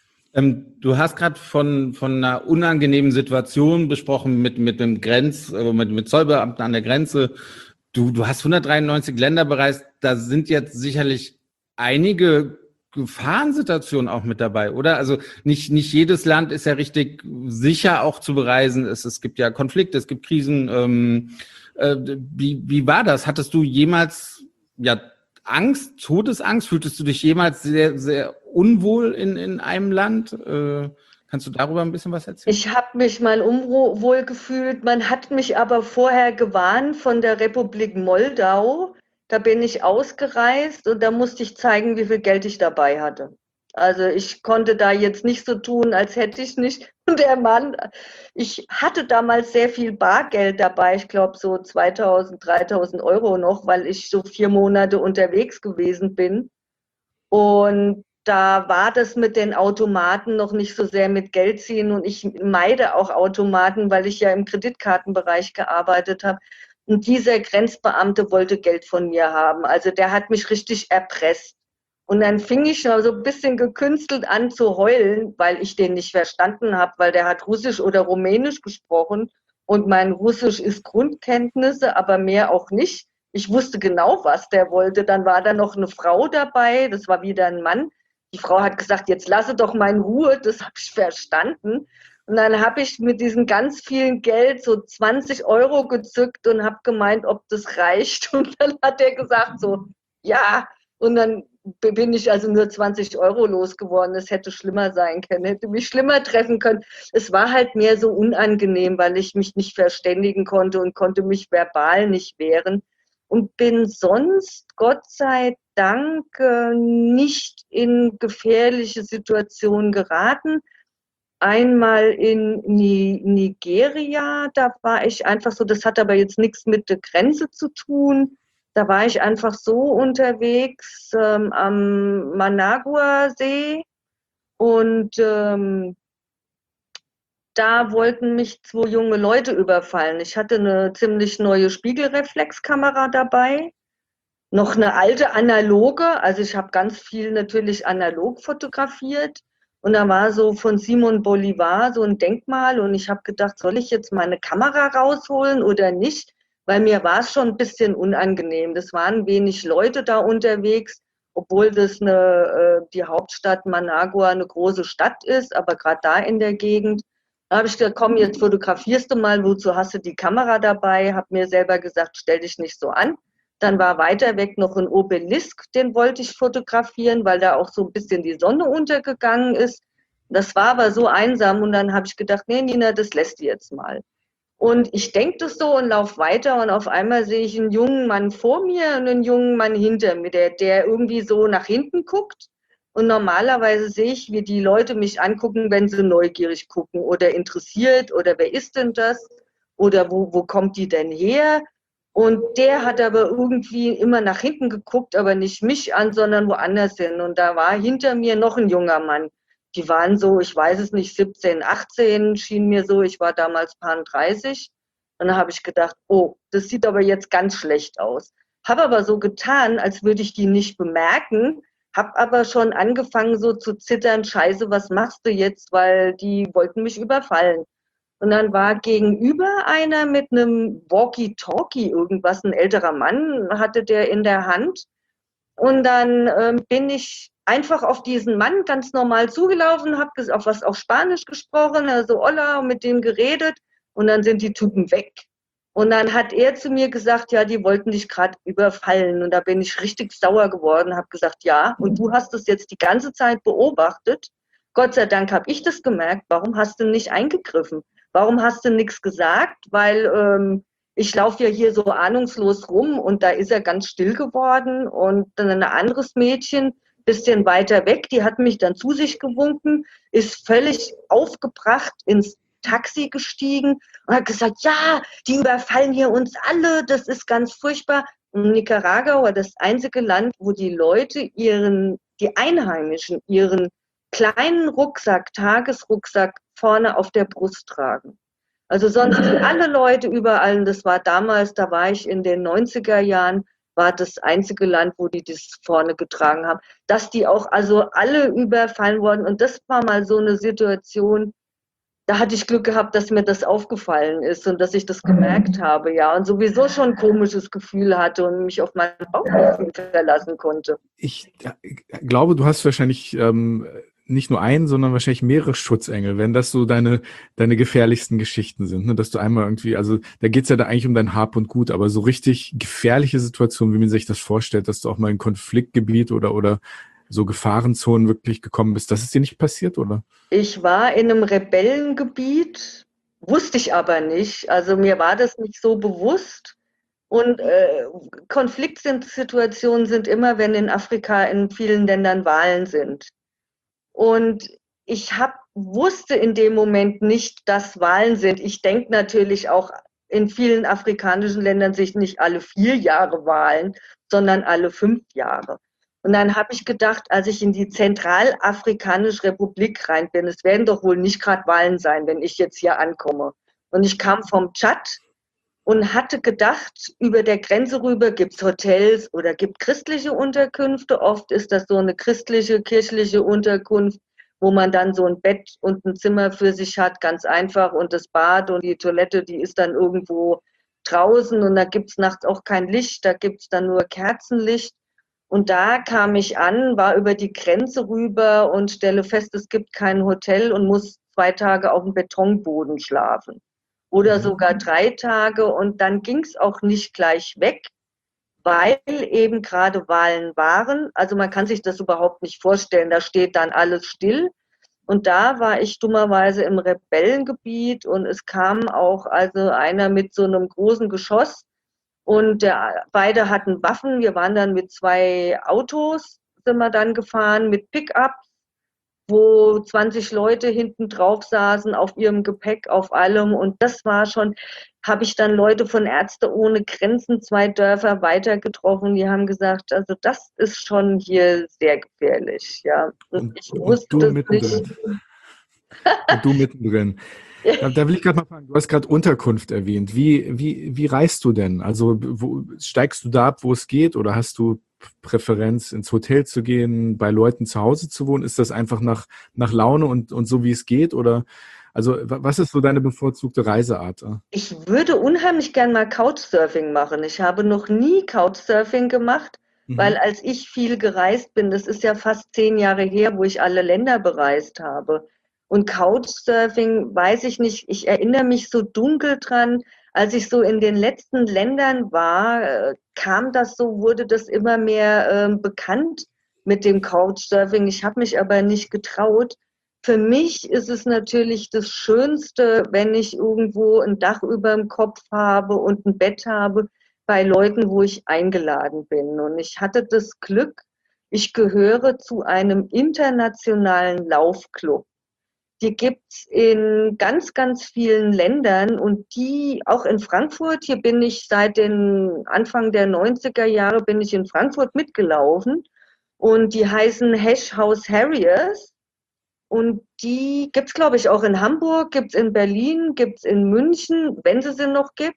Ähm, du hast gerade von, von einer unangenehmen Situation besprochen mit, mit dem Grenz, äh, mit, mit Zollbeamten an der Grenze. Du, du hast hundertdreiundneunzig Länder bereist, da sind jetzt sicherlich einige Gefahrensituationen auch mit dabei, oder? Also nicht, nicht jedes Land ist ja richtig sicher auch zu bereisen. Es, es gibt ja Konflikte, es gibt Krisen. Ähm, äh, wie, wie war das? Hattest du jemals ja, Angst, Todesangst? Fühltest du dich jemals sehr, sehr unwohl in, in einem Land? Äh, kannst du darüber ein bisschen was erzählen? Ich habe mich mal unwohl gefühlt. Man hat mich aber vorher gewarnt von der Republik Moldau. Da bin ich ausgereist und da musste ich zeigen, wie viel Geld ich dabei hatte. Also ich konnte da jetzt nicht so tun, als hätte ich nicht. Und der Mann, ich hatte damals sehr viel Bargeld dabei, ich glaube so zweitausend, dreitausend Euro noch, weil ich so vier Monate unterwegs gewesen bin. Und da war das mit den Automaten noch nicht so sehr mit Geld ziehen und ich meide auch Automaten, weil ich ja im Kreditkartenbereich gearbeitet habe. Und dieser Grenzbeamte wollte Geld von mir haben. Also der hat mich richtig erpresst. Und dann fing ich schon so ein bisschen gekünstelt an zu heulen, weil ich den nicht verstanden habe, weil der hat Russisch oder Rumänisch gesprochen und mein Russisch ist Grundkenntnisse, aber mehr auch nicht. Ich wusste genau, was der wollte. Dann war da noch eine Frau dabei, das war wieder ein Mann. Die Frau hat gesagt, jetzt lasse doch mal in Ruhe, das habe ich verstanden. Und dann habe ich mit diesem ganz vielen Geld so zwanzig Euro gezückt und habe gemeint, ob das reicht. Und dann hat er gesagt so, ja. Und dann bin ich also nur zwanzig Euro losgeworden. Es hätte schlimmer sein können, hätte mich schlimmer treffen können. Es war halt mehr so unangenehm, weil ich mich nicht verständigen konnte und konnte mich verbal nicht wehren. Und bin sonst, Gott sei Dank, nicht in gefährliche Situationen geraten. Einmal in Nigeria, da war ich einfach so, das hat aber jetzt nichts mit der Grenze zu tun. Da war ich einfach so unterwegs ähm, am Managua-See und ähm, da wollten mich zwei junge Leute überfallen. Ich hatte eine ziemlich neue Spiegelreflexkamera dabei, noch eine alte analoge, also ich habe ganz viel natürlich analog fotografiert. Und da war so von Simon Bolivar so ein Denkmal und ich habe gedacht, soll ich jetzt meine Kamera rausholen oder nicht? Weil mir war es schon ein bisschen unangenehm. Das waren wenig Leute da unterwegs, obwohl das eine, äh, die Hauptstadt Managua eine große Stadt ist, aber gerade da in der Gegend. Da habe ich gesagt, komm, jetzt fotografierst du mal, wozu hast du die Kamera dabei? Habe mir selber gesagt, stell dich nicht so an. Dann war weiter weg noch ein Obelisk, den wollte ich fotografieren, weil da auch so ein bisschen die Sonne untergegangen ist. Das war aber so einsam und dann habe ich gedacht, nee, Nina, das lässt du jetzt mal. Und ich denke das so und laufe weiter und auf einmal sehe ich einen jungen Mann vor mir und einen jungen Mann hinter mir, der, der irgendwie so nach hinten guckt. Und normalerweise sehe ich, wie die Leute mich angucken, wenn sie neugierig gucken oder interessiert oder wer ist denn das oder wo, wo kommt die denn her? Und der hat aber irgendwie immer nach hinten geguckt, aber nicht mich an, sondern woanders hin. Und da war hinter mir noch ein junger Mann. Die waren so, ich weiß es nicht, siebzehn, achtzehn schien mir so. Ich war damals paar dreißig. Und da habe ich gedacht, oh, das sieht aber jetzt ganz schlecht aus. Habe aber so getan, als würde ich die nicht bemerken, habe aber schon angefangen so zu zittern, Scheiße, was machst du jetzt, weil die wollten mich überfallen. Und dann war gegenüber einer mit einem Walkie-Talkie irgendwas, ein älterer Mann hatte der in der Hand. Und dann ähm, bin ich einfach auf diesen Mann ganz normal zugelaufen, habe auf was auf Spanisch gesprochen, also Hola, mit dem geredet und dann sind die Typen weg. Und dann hat er zu mir gesagt, ja, die wollten dich gerade überfallen. Und da bin ich richtig sauer geworden, habe gesagt, ja, und du hast das jetzt die ganze Zeit beobachtet. Gott sei Dank habe ich das gemerkt. Warum hast du nicht eingegriffen? Warum hast du nichts gesagt? Weil ähm, ich laufe ja hier so ahnungslos rum und da ist er ganz still geworden. Und dann ein anderes Mädchen, bisschen weiter weg, die hat mich dann zu sich gewunken, ist völlig aufgebracht ins Taxi gestiegen und hat gesagt, ja, die überfallen hier uns alle, das ist ganz furchtbar. Und Nicaragua war das einzige Land, wo die Leute ihren, die Einheimischen, ihren kleinen Rucksack, Tagesrucksack vorne auf der Brust tragen. Also sonst alle Leute überall, und das war damals, da war ich in den neunziger Jahren, war das einzige Land, wo die das vorne getragen haben. Dass die auch also alle überfallen wurden und das war mal so eine Situation, da hatte ich Glück gehabt, dass mir das aufgefallen ist und dass ich das gemerkt habe, ja, und sowieso schon ein komisches Gefühl hatte und mich auf mein Bauchgefühl verlassen konnte. Ich glaube, du hast wahrscheinlich ähm, nicht nur einen, sondern wahrscheinlich mehrere Schutzengel, wenn das so deine deine gefährlichsten Geschichten sind, ne? Dass du einmal irgendwie, also da geht's ja da eigentlich um dein Hab und Gut, aber so richtig gefährliche Situationen, wie man sich das vorstellt, dass du auch mal in Konfliktgebiet oder oder so Gefahrenzonen wirklich gekommen bist, das ist dir nicht passiert, oder? Ich war in einem Rebellengebiet, wusste ich aber nicht. Also mir war das nicht so bewusst. Und äh, Konfliktsituationen sind immer, wenn in Afrika in vielen Ländern Wahlen sind. Und ich hab, wusste in dem Moment nicht, dass Wahlen sind. Ich denke natürlich auch, in vielen afrikanischen Ländern sich nicht alle vier Jahre Wahlen, sondern alle fünf Jahre. Und dann habe ich gedacht, als ich in die Zentralafrikanische Republik rein bin, es werden doch wohl nicht gerade Wahlen sein, wenn ich jetzt hier ankomme. Und ich kam vom Tschad und hatte gedacht, über der Grenze rüber gibt es Hotels oder gibt christliche Unterkünfte. Oft ist das so eine christliche, kirchliche Unterkunft, wo man dann so ein Bett und ein Zimmer für sich hat, ganz einfach. Und das Bad und die Toilette, die ist dann irgendwo draußen und da gibt es nachts auch kein Licht, da gibt es dann nur Kerzenlicht. Und da kam ich an, war über die Grenze rüber und stelle fest, es gibt kein Hotel und muss zwei Tage auf dem Betonboden schlafen. Oder sogar drei Tage. Und dann ging es auch nicht gleich weg, weil eben gerade Wahlen waren. Also man kann sich das überhaupt nicht vorstellen. Da steht dann alles still. Und da war ich dummerweise im Rebellengebiet und es kam auch also einer mit so einem großen Geschoss. Und der, beide hatten Waffen. Wir waren dann mit zwei Autos, sind wir dann gefahren, mit Pickups, wo zwanzig Leute hinten drauf saßen, auf ihrem Gepäck, auf allem. Und das war schon, habe ich dann Leute von Ärzte ohne Grenzen, zwei Dörfer weiter getroffen, die haben gesagt, also das ist schon hier sehr gefährlich. Ja. Und, Und, ich und wusste du das mittendrin. nicht. Und du mittendrin. Da, da will ich gerade mal fragen, du hast gerade Unterkunft erwähnt. Wie, wie, wie reist du denn? Also wo, steigst du da ab, wo es geht, oder hast du Präferenz, ins Hotel zu gehen, bei Leuten zu Hause zu wohnen? Ist das einfach nach, nach Laune und, und so, wie es geht? Oder also was ist so deine bevorzugte Reiseart? Ich würde unheimlich gern mal Couchsurfing machen. Ich habe noch nie Couchsurfing gemacht, weil Mhm. als ich viel gereist bin, das ist ja fast zehn Jahre her, wo ich alle Länder bereist habe. Und Couchsurfing, weiß ich nicht, ich erinnere mich so dunkel dran, als ich so in den letzten Ländern war, äh, kam das so, wurde das immer mehr äh, bekannt mit dem Couchsurfing. Ich habe mich aber nicht getraut. Für mich ist es natürlich das Schönste, wenn ich irgendwo ein Dach über dem Kopf habe und ein Bett habe bei Leuten, wo ich eingeladen bin. Und ich hatte das Glück, ich gehöre zu einem internationalen Laufclub. Die gibt's in ganz, ganz vielen Ländern und die, auch in Frankfurt, hier bin ich seit den Anfang der neunziger Jahre bin ich in Frankfurt mitgelaufen und die heißen Hash House Harriers. Und die gibt's, glaube ich, auch in Hamburg, gibt's in Berlin, gibt's in München, wenn es sie noch gibt.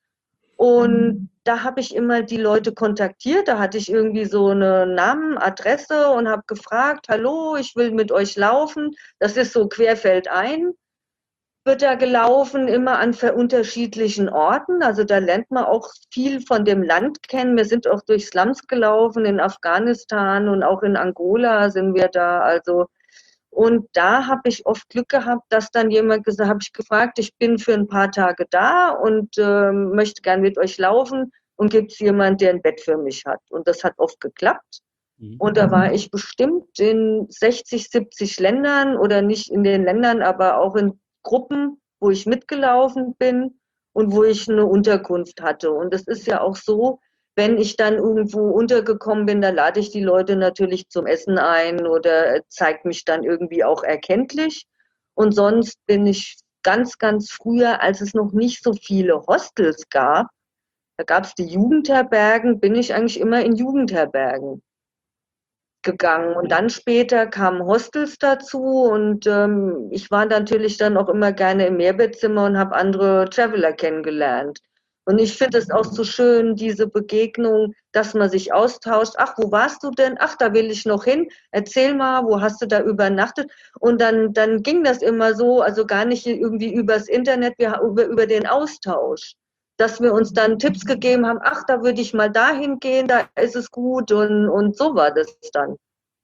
Und da habe ich immer die Leute kontaktiert. Da hatte ich irgendwie so eine Namen, Adresse und habe gefragt, hallo, ich will mit euch laufen. Das ist so querfeldein. Wird da gelaufen, immer an unterschiedlichen Orten. Also da lernt man auch viel von dem Land kennen. Wir sind auch durch Slums gelaufen, in Afghanistan und auch in Angola sind wir da. Also und da habe ich oft Glück gehabt, dass dann jemand gesagt, habe ich gefragt, ich bin für ein paar Tage da und äh, möchte gern mit euch laufen und gibt es jemanden, der ein Bett für mich hat? Und das hat oft geklappt. Mhm. Und da war ich bestimmt in sechzig, siebzig Ländern oder nicht in den Ländern, aber auch in Gruppen, wo ich mitgelaufen bin und wo ich eine Unterkunft hatte. Und es ist ja auch so, wenn ich dann irgendwo untergekommen bin, da lade ich die Leute natürlich zum Essen ein oder zeige mich dann irgendwie auch erkenntlich. Und sonst bin ich ganz, ganz früher, als es noch nicht so viele Hostels gab, da gab es die Jugendherbergen, bin ich eigentlich immer in Jugendherbergen gegangen. Und dann später kamen Hostels dazu und ähm, ich war natürlich dann auch immer gerne im Mehrbettzimmer und habe andere Traveler kennengelernt. Und ich finde es auch so schön, diese Begegnung, dass man sich austauscht. Ach, wo warst du denn? Ach, da will ich noch hin. Erzähl mal, wo hast du da übernachtet? Und dann, dann ging das immer so, also gar nicht irgendwie übers Internet, wir, über, über den Austausch. Dass wir uns dann Tipps gegeben haben, ach, da würde ich mal dahin gehen, da ist es gut und, und so war das dann.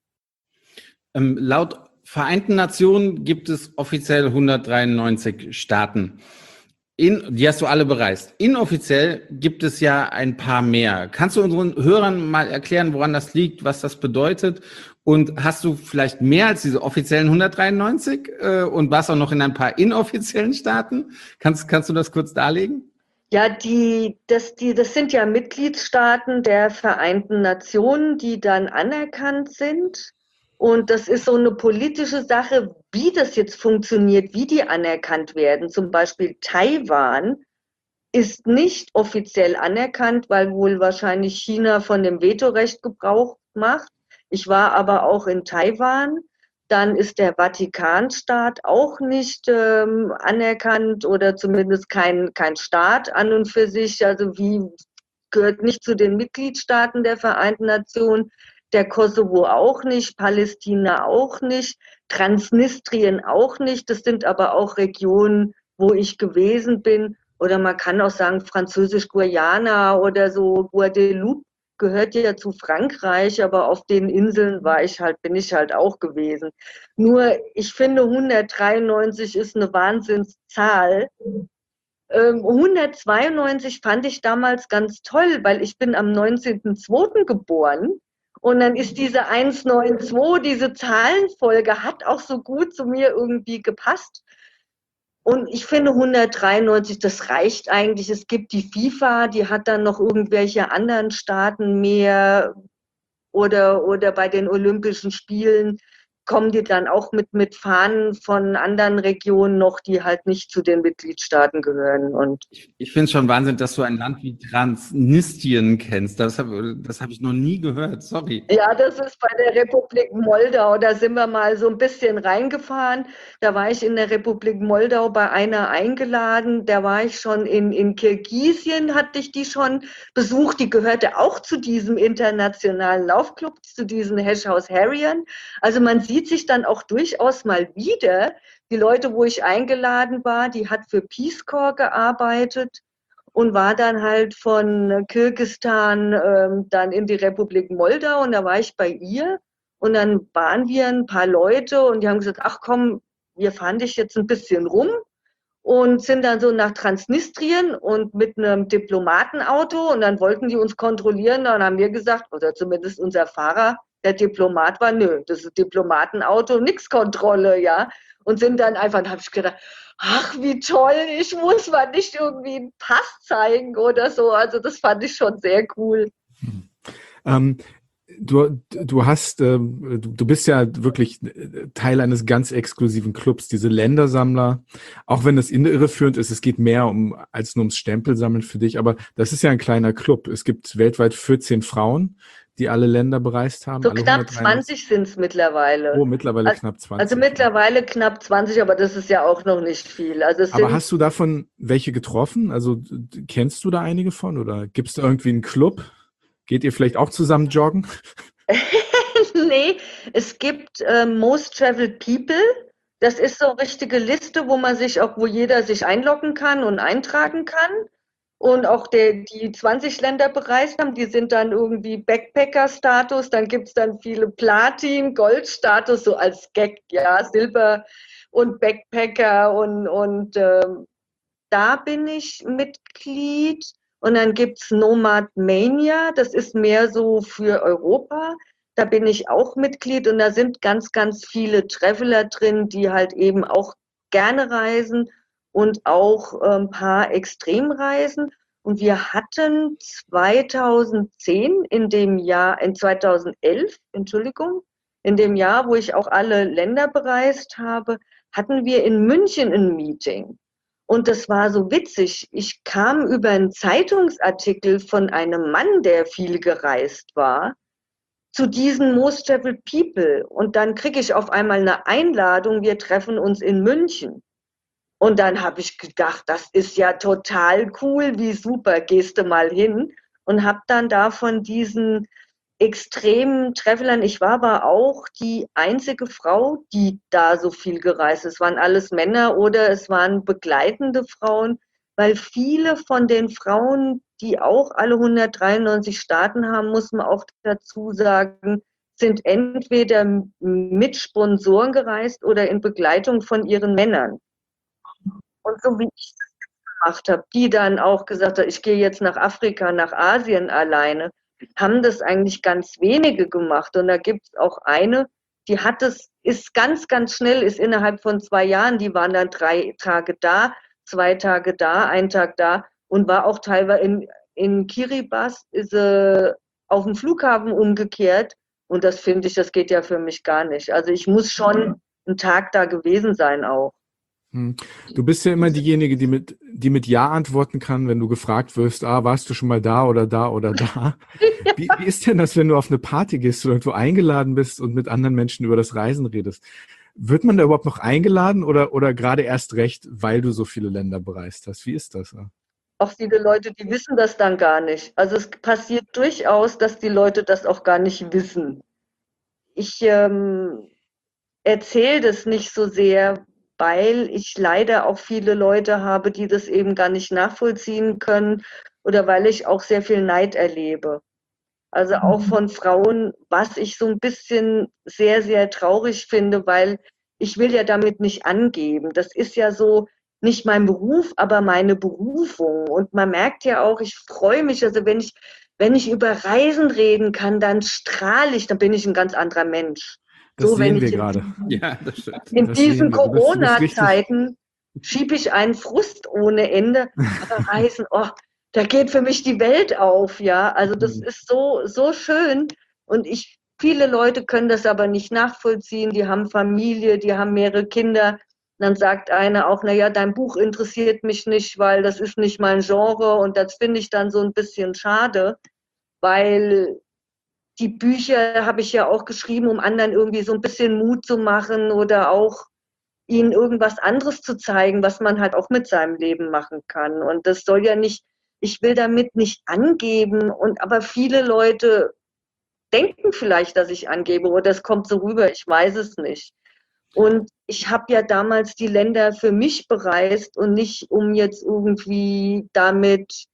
Ähm, laut Vereinten Nationen gibt es offiziell hundertdreiundneunzig Staaten. In, die hast du alle bereist. Inoffiziell gibt es ja ein paar mehr. Kannst du unseren Hörern mal erklären, woran das liegt, was das bedeutet? Und hast du vielleicht mehr als diese offiziellen hundertdreiundneunzig äh, und warst auch noch in ein paar inoffiziellen Staaten? Kannst, kannst du das kurz darlegen? Ja, die, das, die, das sind ja Mitgliedstaaten der Vereinten Nationen, die dann anerkannt sind. Und das ist so eine politische Sache, wie das jetzt funktioniert, wie die anerkannt werden. Zum Beispiel Taiwan ist nicht offiziell anerkannt, weil wohl wahrscheinlich China von dem Vetorecht Gebrauch macht. Ich war aber auch in Taiwan. Dann ist der Vatikanstaat auch nicht ähm, anerkannt oder zumindest kein, kein Staat an und für sich. Also wie gehört nicht zu den Mitgliedstaaten der Vereinten Nationen. Der Kosovo auch nicht, Palästina auch nicht, Transnistrien auch nicht. Das sind aber auch Regionen, wo ich gewesen bin. Oder man kann auch sagen, Französisch-Guayana oder so, Guadeloupe gehört ja zu Frankreich, aber auf den Inseln war ich halt, bin ich halt auch gewesen. Nur ich finde, hundertdreiundneunzig ist eine Wahnsinnszahl. Ähm, hundertzweiundneunzig fand ich damals ganz toll, weil ich bin am neunzehnten zweiten geboren. Und dann ist diese hundertzweiundneunzig, diese Zahlenfolge hat auch so gut zu mir irgendwie gepasst. Und ich finde hundertdreiundneunzig, das reicht eigentlich. Es gibt die FIFA, die hat dann noch irgendwelche anderen Staaten mehr oder, oder bei den Olympischen Spielen kommen die dann auch mit, mit Fahnen von anderen Regionen noch, die halt nicht zu den Mitgliedstaaten gehören. Und Ich, ich finde es schon Wahnsinn, dass du ein Land wie Transnistrien kennst. Das habe das hab ich noch nie gehört, sorry. ja, das ist bei der Republik Moldau. Da sind wir mal so ein bisschen reingefahren. Da war ich in der Republik Moldau bei einer eingeladen. Da war ich schon in, in Kirgisien, hatte ich die schon besucht. Die gehörte auch zu diesem internationalen Laufclub, zu diesen Heschhaus Harriern. Also man sieht sich dann auch durchaus mal wieder. Die Leute, wo ich eingeladen war, die hat für Peace Corps gearbeitet und war dann halt von Kirgisistan ähm, dann in die Republik Moldau und da war ich bei ihr und dann waren wir ein paar Leute und die haben gesagt, ach komm, wir fahren dich jetzt ein bisschen rum und sind dann so nach Transnistrien und mit einem Diplomatenauto und dann wollten die uns kontrollieren, dann haben wir gesagt, oder zumindest unser Fahrer, der Diplomat war, nö, das ist Diplomatenauto, nix Kontrolle, ja. Und sind dann einfach, da habe ich gedacht, ach, wie toll, ich muss mal nicht irgendwie einen Pass zeigen oder so. Also das fand ich schon sehr cool. Ähm, du, du hast, ähm, du, du bist ja wirklich Teil eines ganz exklusiven Clubs, diese Ländersammler. Auch wenn das irreführend ist, es geht mehr um als nur ums Stempelsammeln für dich, aber das ist ja ein kleiner Club. Es gibt weltweit vierzehn Frauen, die alle Länder bereist haben. So alle knapp zwanzig sind es mittlerweile. Oh, mittlerweile also, knapp zwanzig. Also mittlerweile knapp zwanzig, aber das ist ja auch noch nicht viel. Also es aber sind, hast du davon welche getroffen? Also kennst du da einige von oder gibt es da irgendwie einen Club? Geht ihr vielleicht auch zusammen joggen? nee, es gibt äh, Most Traveled People. Das ist so eine richtige Liste, wo man sich auch, wo jeder sich einloggen kann und eintragen kann. Und auch der, die zwanzig Länder bereist haben, die sind dann irgendwie Backpacker-Status, dann gibt es dann viele Platin, Gold-Status, so als Gag, ja, Silber und Backpacker und, und ähm, da bin ich Mitglied. Und dann gibt es Nomad Mania, das ist mehr so für Europa. Da bin ich auch Mitglied und da sind ganz, ganz viele Traveler drin, die halt eben auch gerne reisen und auch ein paar Extremreisen. Und wir hatten zweitausendzehn in dem Jahr, in zweitausendelf, Entschuldigung, in dem Jahr, wo ich auch alle Länder bereist habe, hatten wir in München ein Meeting. Und das war so witzig. Ich kam über einen Zeitungsartikel von einem Mann, der viel gereist war, zu diesen Most Traveled People. Und dann kriege ich auf einmal eine Einladung, wir treffen uns in München. Und dann habe ich gedacht, das ist ja total cool, wie super, gehst du mal hin. Und habe dann da von diesen extremen Travelern, ich war aber auch die einzige Frau, die da so viel gereist ist. Es waren alles Männer oder es waren begleitende Frauen, weil viele von den Frauen, die auch alle hundertdreiundneunzig Staaten haben, muss man auch dazu sagen, sind entweder mit Sponsoren gereist oder in Begleitung von ihren Männern. Und so wie ich das gemacht habe, die dann auch gesagt haben, ich gehe jetzt nach Afrika, nach Asien alleine, haben das eigentlich ganz wenige gemacht. Und da gibt es auch eine, die hat es, ist ganz, ganz schnell, ist innerhalb von zwei Jahren, die waren dann drei Tage da, zwei Tage da, einen Tag da und war auch teilweise in, in Kiribati, ist sie auf dem Flughafen umgekehrt. Und das finde ich, das geht ja für mich gar nicht. Also ich muss schon einen Tag da gewesen sein auch. Du bist ja immer diejenige, die mit, die mit Ja antworten kann, wenn du gefragt wirst, ah, warst du schon mal da oder da oder da? Ja. Wie, wie ist denn das, wenn du auf eine Party gehst oder irgendwo eingeladen bist und mit anderen Menschen über das Reisen redest? Wird man da überhaupt noch eingeladen oder, oder gerade erst recht, weil du so viele Länder bereist hast? Wie ist das? Auch viele Leute, die wissen das dann gar nicht. Also es passiert durchaus, dass die Leute das auch gar nicht wissen. Ich ähm, erzähle das nicht so sehr, weil ich leider auch viele Leute habe, die das eben gar nicht nachvollziehen können oder weil ich auch sehr viel Neid erlebe. Also auch von Frauen, was ich so ein bisschen sehr, sehr traurig finde, weil ich will ja damit nicht angeben. Das ist ja so nicht mein Beruf, aber meine Berufung. Und man merkt ja auch, ich freue mich, also wenn ich, wenn ich über Reisen reden kann, dann strahle ich, dann bin ich ein ganz anderer Mensch. Das so, sehen wenn wir ich gerade. Ja, das stimmt. in Das diesen sehen wir. Du bist- du bist richtig- Corona-Zeiten schiebe ich einen Frust ohne Ende. Aber Reisen, oh, da geht für mich die Welt auf, ja. Also das Mhm. ist so, so schön. Und ich viele Leute können das aber nicht nachvollziehen, die haben Familie, die haben mehrere Kinder. Dann sagt einer auch, naja, dein Buch interessiert mich nicht, weil das ist nicht mein Genre und das finde ich dann so ein bisschen schade, weil die Bücher habe ich ja auch geschrieben, um anderen irgendwie so ein bisschen Mut zu machen oder auch ihnen irgendwas anderes zu zeigen, was man halt auch mit seinem Leben machen kann. Und das soll ja nicht, ich will damit nicht angeben, und aber viele Leute denken vielleicht, dass ich angebe oder es kommt so rüber, ich weiß es nicht. Und ich habe ja damals die Länder für mich bereist und nicht, um jetzt irgendwie damit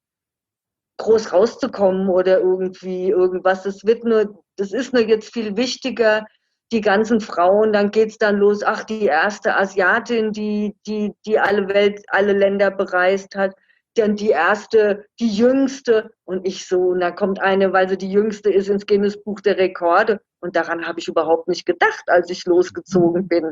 groß rauszukommen oder irgendwie irgendwas. Das wird nur, das ist nur jetzt viel wichtiger, die ganzen Frauen, dann geht's dann los, ach, die erste Asiatin, die, die, die alle Welt, alle Länder bereist hat, dann die erste, die jüngste, und ich so, und dann kommt eine, weil sie die jüngste ist, ins Guinness-Buch der Rekorde, und daran habe ich überhaupt nicht gedacht, als ich losgezogen bin.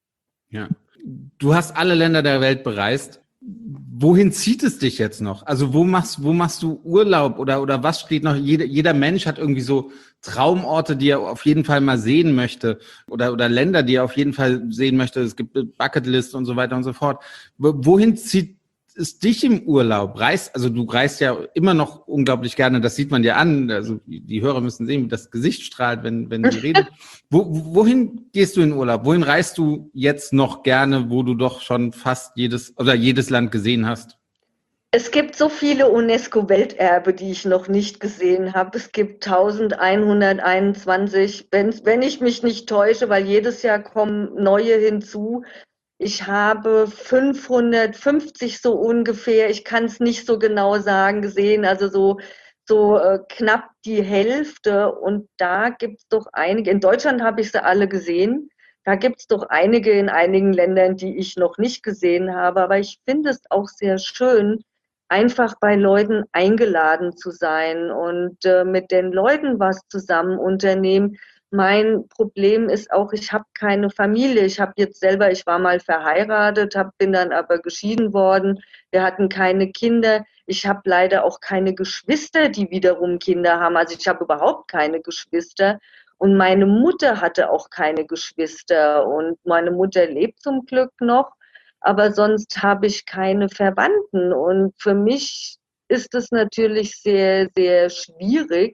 Ja. Du hast alle Länder der Welt bereist. Wohin zieht es dich jetzt noch? Also wo machst, wo machst du Urlaub oder, oder was steht noch? Jeder, jeder Mensch hat irgendwie so Traumorte, die er auf jeden Fall mal sehen möchte oder, oder Länder, die er auf jeden Fall sehen möchte. Es gibt Bucketlist und so weiter und so fort. Wohin zieht es dich im Urlaub? Reist, also du reist ja immer noch unglaublich gerne, das sieht man dir an. Also die Hörer müssen sehen, wie das Gesicht strahlt, wenn, wenn sie reden. Wo, wohin gehst du in Urlaub? Wohin reist du jetzt noch gerne, wo du doch schon fast jedes oder jedes Land gesehen hast? Es gibt so viele UNESCO-Welterbe, die ich noch nicht gesehen habe. Es gibt elfhunderteinundzwanzig, wenn, wenn ich mich nicht täusche, weil jedes Jahr kommen neue hinzu. Ich habe fünfhundertfünfzig so ungefähr, ich kann es nicht so genau sagen, gesehen, also so, so äh, knapp die Hälfte. Und da gibt es doch einige, in Deutschland habe ich sie alle gesehen, da gibt es doch einige in einigen Ländern, die ich noch nicht gesehen habe. Aber ich finde es auch sehr schön, einfach bei Leuten eingeladen zu sein und äh, mit den Leuten was zusammen unternehmen. Mein Problem ist auch, ich habe keine Familie. Ich habe jetzt selber, ich war mal verheiratet, hab, bin dann aber geschieden worden. Wir hatten keine Kinder. Ich habe leider auch keine Geschwister, die wiederum Kinder haben. Also ich habe überhaupt keine Geschwister. Und meine Mutter hatte auch keine Geschwister. Und meine Mutter lebt zum Glück noch. Aber sonst habe ich keine Verwandten. Und für mich ist es natürlich sehr, sehr schwierig.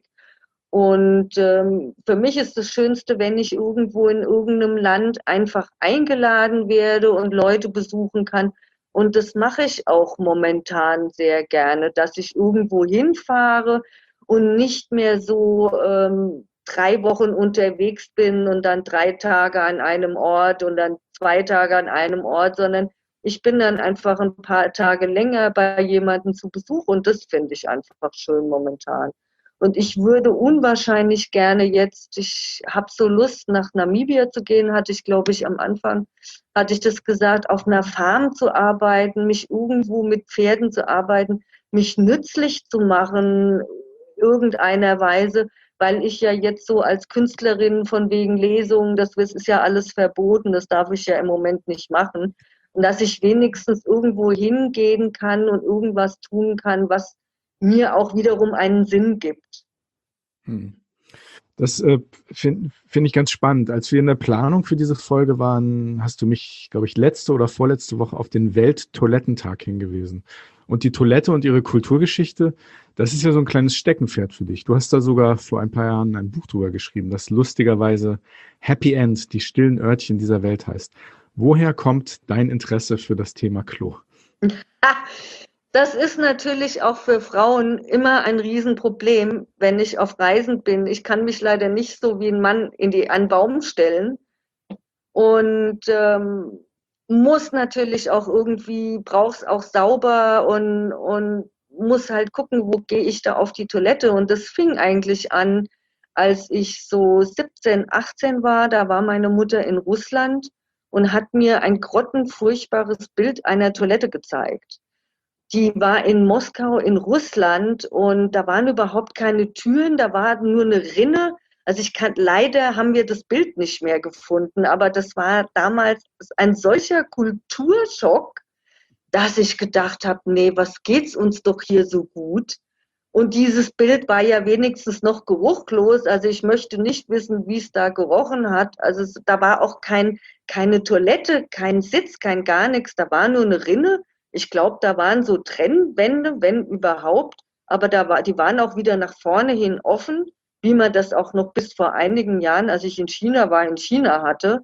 Und ähm, für mich ist das Schönste, wenn ich irgendwo in irgendeinem Land einfach eingeladen werde und Leute besuchen kann. Und das mache ich auch momentan sehr gerne, dass ich irgendwo hinfahre und nicht mehr so ähm, drei Wochen unterwegs bin und dann drei Tage an einem Ort und dann zwei Tage an einem Ort, sondern ich bin dann einfach ein paar Tage länger bei jemandem zu Besuch, und das finde ich einfach schön momentan. Und ich würde unwahrscheinlich gerne jetzt, ich habe so Lust, nach Namibia zu gehen, hatte ich, glaube ich, am Anfang, hatte ich das gesagt, auf einer Farm zu arbeiten, mich irgendwo mit Pferden zu arbeiten, mich nützlich zu machen, irgendeiner Weise, weil ich ja jetzt so als Künstlerin von wegen Lesungen, das ist ja alles verboten, das darf ich ja im Moment nicht machen. Und dass ich wenigstens irgendwo hingehen kann und irgendwas tun kann, was mir auch wiederum einen Sinn gibt. Hm. Das äh, finde find ich ganz spannend. Als wir in der Planung für diese Folge waren, hast du mich, glaube ich, letzte oder vorletzte Woche auf den Welttoilettentag hingewiesen. Und die Toilette und ihre Kulturgeschichte, das ist ja so ein kleines Steckenpferd für dich. Du hast da sogar vor ein paar Jahren ein Buch drüber geschrieben, das lustigerweise Happy End, die stillen Örtchen dieser Welt heißt. Woher kommt dein Interesse für das Thema Klo? Das ist natürlich auch für Frauen immer ein Riesenproblem, wenn ich auf Reisen bin. Ich kann mich leider nicht so wie ein Mann in die, einen Baum stellen und ähm, muss natürlich auch irgendwie, brauche es auch sauber und, und muss halt gucken, wo gehe ich da auf die Toilette. Und das fing eigentlich an, als ich so siebzehn, achtzehn war. Da war meine Mutter in Russland und hat mir ein grottenfurchtbares Bild einer Toilette gezeigt. Die war in Moskau in Russland und da waren überhaupt keine Türen, da war nur eine Rinne. Also ich kann, leider haben wir das Bild nicht mehr gefunden, aber das war damals ein solcher Kulturschock, dass ich gedacht habe, nee, was geht's uns doch hier so gut? Und dieses Bild war ja wenigstens noch geruchlos. Also ich möchte nicht wissen, wie es da gerochen hat. Also es, da war auch kein, keine Toilette, kein Sitz, kein gar nichts. Da war nur eine Rinne. Ich glaube, da waren so Trennwände, wenn überhaupt. Aber da war, die waren auch wieder nach vorne hin offen, wie man das auch noch bis vor einigen Jahren, als ich in China war, in China hatte.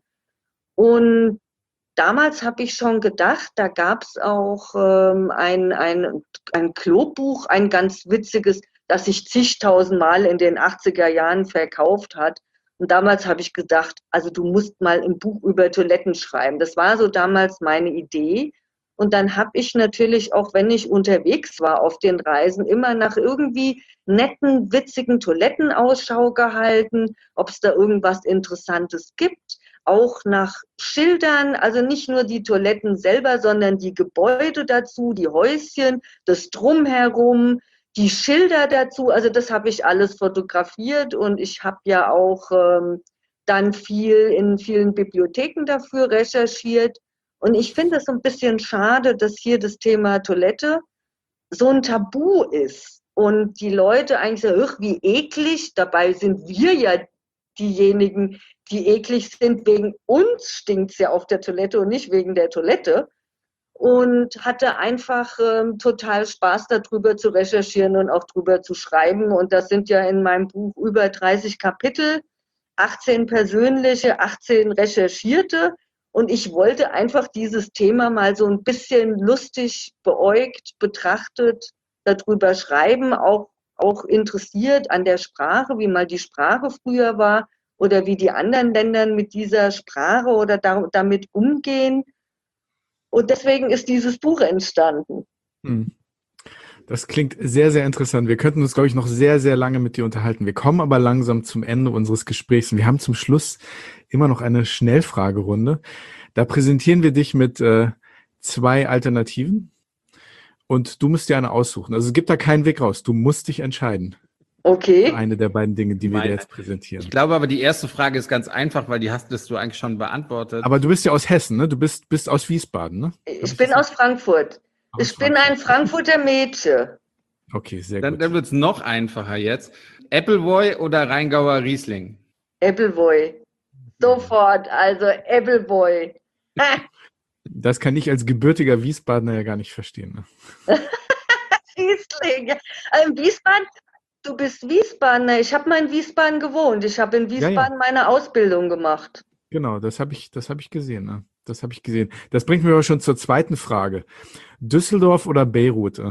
Und damals habe ich schon gedacht, da gab es auch ähm, ein, ein, ein Klobuch, ein ganz witziges, das sich zigtausendmal in den achtziger Jahren verkauft hat. Und damals habe ich gedacht, also du musst mal ein Buch über Toiletten schreiben. Das war so damals meine Idee. Und dann habe ich natürlich, auch wenn ich unterwegs war auf den Reisen, immer nach irgendwie netten, witzigen Toiletten Ausschau gehalten, ob es da irgendwas Interessantes gibt. Auch nach Schildern, also nicht nur die Toiletten selber, sondern die Gebäude dazu, die Häuschen, das Drumherum, die Schilder dazu. Also das habe ich alles fotografiert und ich habe ja auch ähm, dann viel in vielen Bibliotheken dafür recherchiert. Und ich finde es ein bisschen schade, dass hier das Thema Toilette so ein Tabu ist und die Leute eigentlich sagen, ach, wie eklig, dabei sind wir ja diejenigen, die eklig sind. Wegen uns stinkt es ja auf der Toilette und nicht wegen der Toilette. Und hatte einfach ähm, total Spaß darüber zu recherchieren und auch drüber zu schreiben. Und das sind ja in meinem Buch über dreißig Kapitel, achtzehn persönliche, achtzehn recherchierte. Und ich wollte einfach dieses Thema mal so ein bisschen lustig beäugt, betrachtet, darüber schreiben, auch, auch interessiert an der Sprache, wie mal die Sprache früher war oder wie die anderen Länder mit dieser Sprache oder da, damit umgehen. Und deswegen ist dieses Buch entstanden. Hm. Das klingt sehr, sehr interessant. Wir könnten uns, glaube ich, noch sehr, sehr lange mit dir unterhalten. Wir kommen aber langsam zum Ende unseres Gesprächs. Und wir haben zum Schluss immer noch eine Schnellfragerunde. Da präsentieren wir dich mit äh, zwei Alternativen. Und du musst dir eine aussuchen. Also es gibt da keinen Weg raus. Du musst dich entscheiden. Okay. Für eine der beiden Dinge, die wir Meine, dir jetzt präsentieren. Ich glaube aber, die erste Frage ist ganz einfach, weil die hast du eigentlich schon beantwortet. Aber du bist ja aus Hessen, ne? Du bist, bist aus Wiesbaden, ne? Ich bin aus Frankfurt. Aus ich bin ein Frankfurter Mädchen. Okay, sehr Dann, gut. dann wird es noch einfacher jetzt. Appleboy oder Rheingauer Riesling? Appleboy. Sofort, also Appleboy. Das kann ich als gebürtiger Wiesbadener ja gar nicht verstehen. Ne? Riesling. Also Wiesbaden, du bist Wiesbadener. Ich habe mal in Wiesbaden gewohnt. Ich habe in Wiesbaden ja, ja. meine Ausbildung gemacht. Genau, das habe ich, das habe ich gesehen. Ne? Das habe ich gesehen. Das bringt mich aber schon zur zweiten Frage. Düsseldorf oder Beirut?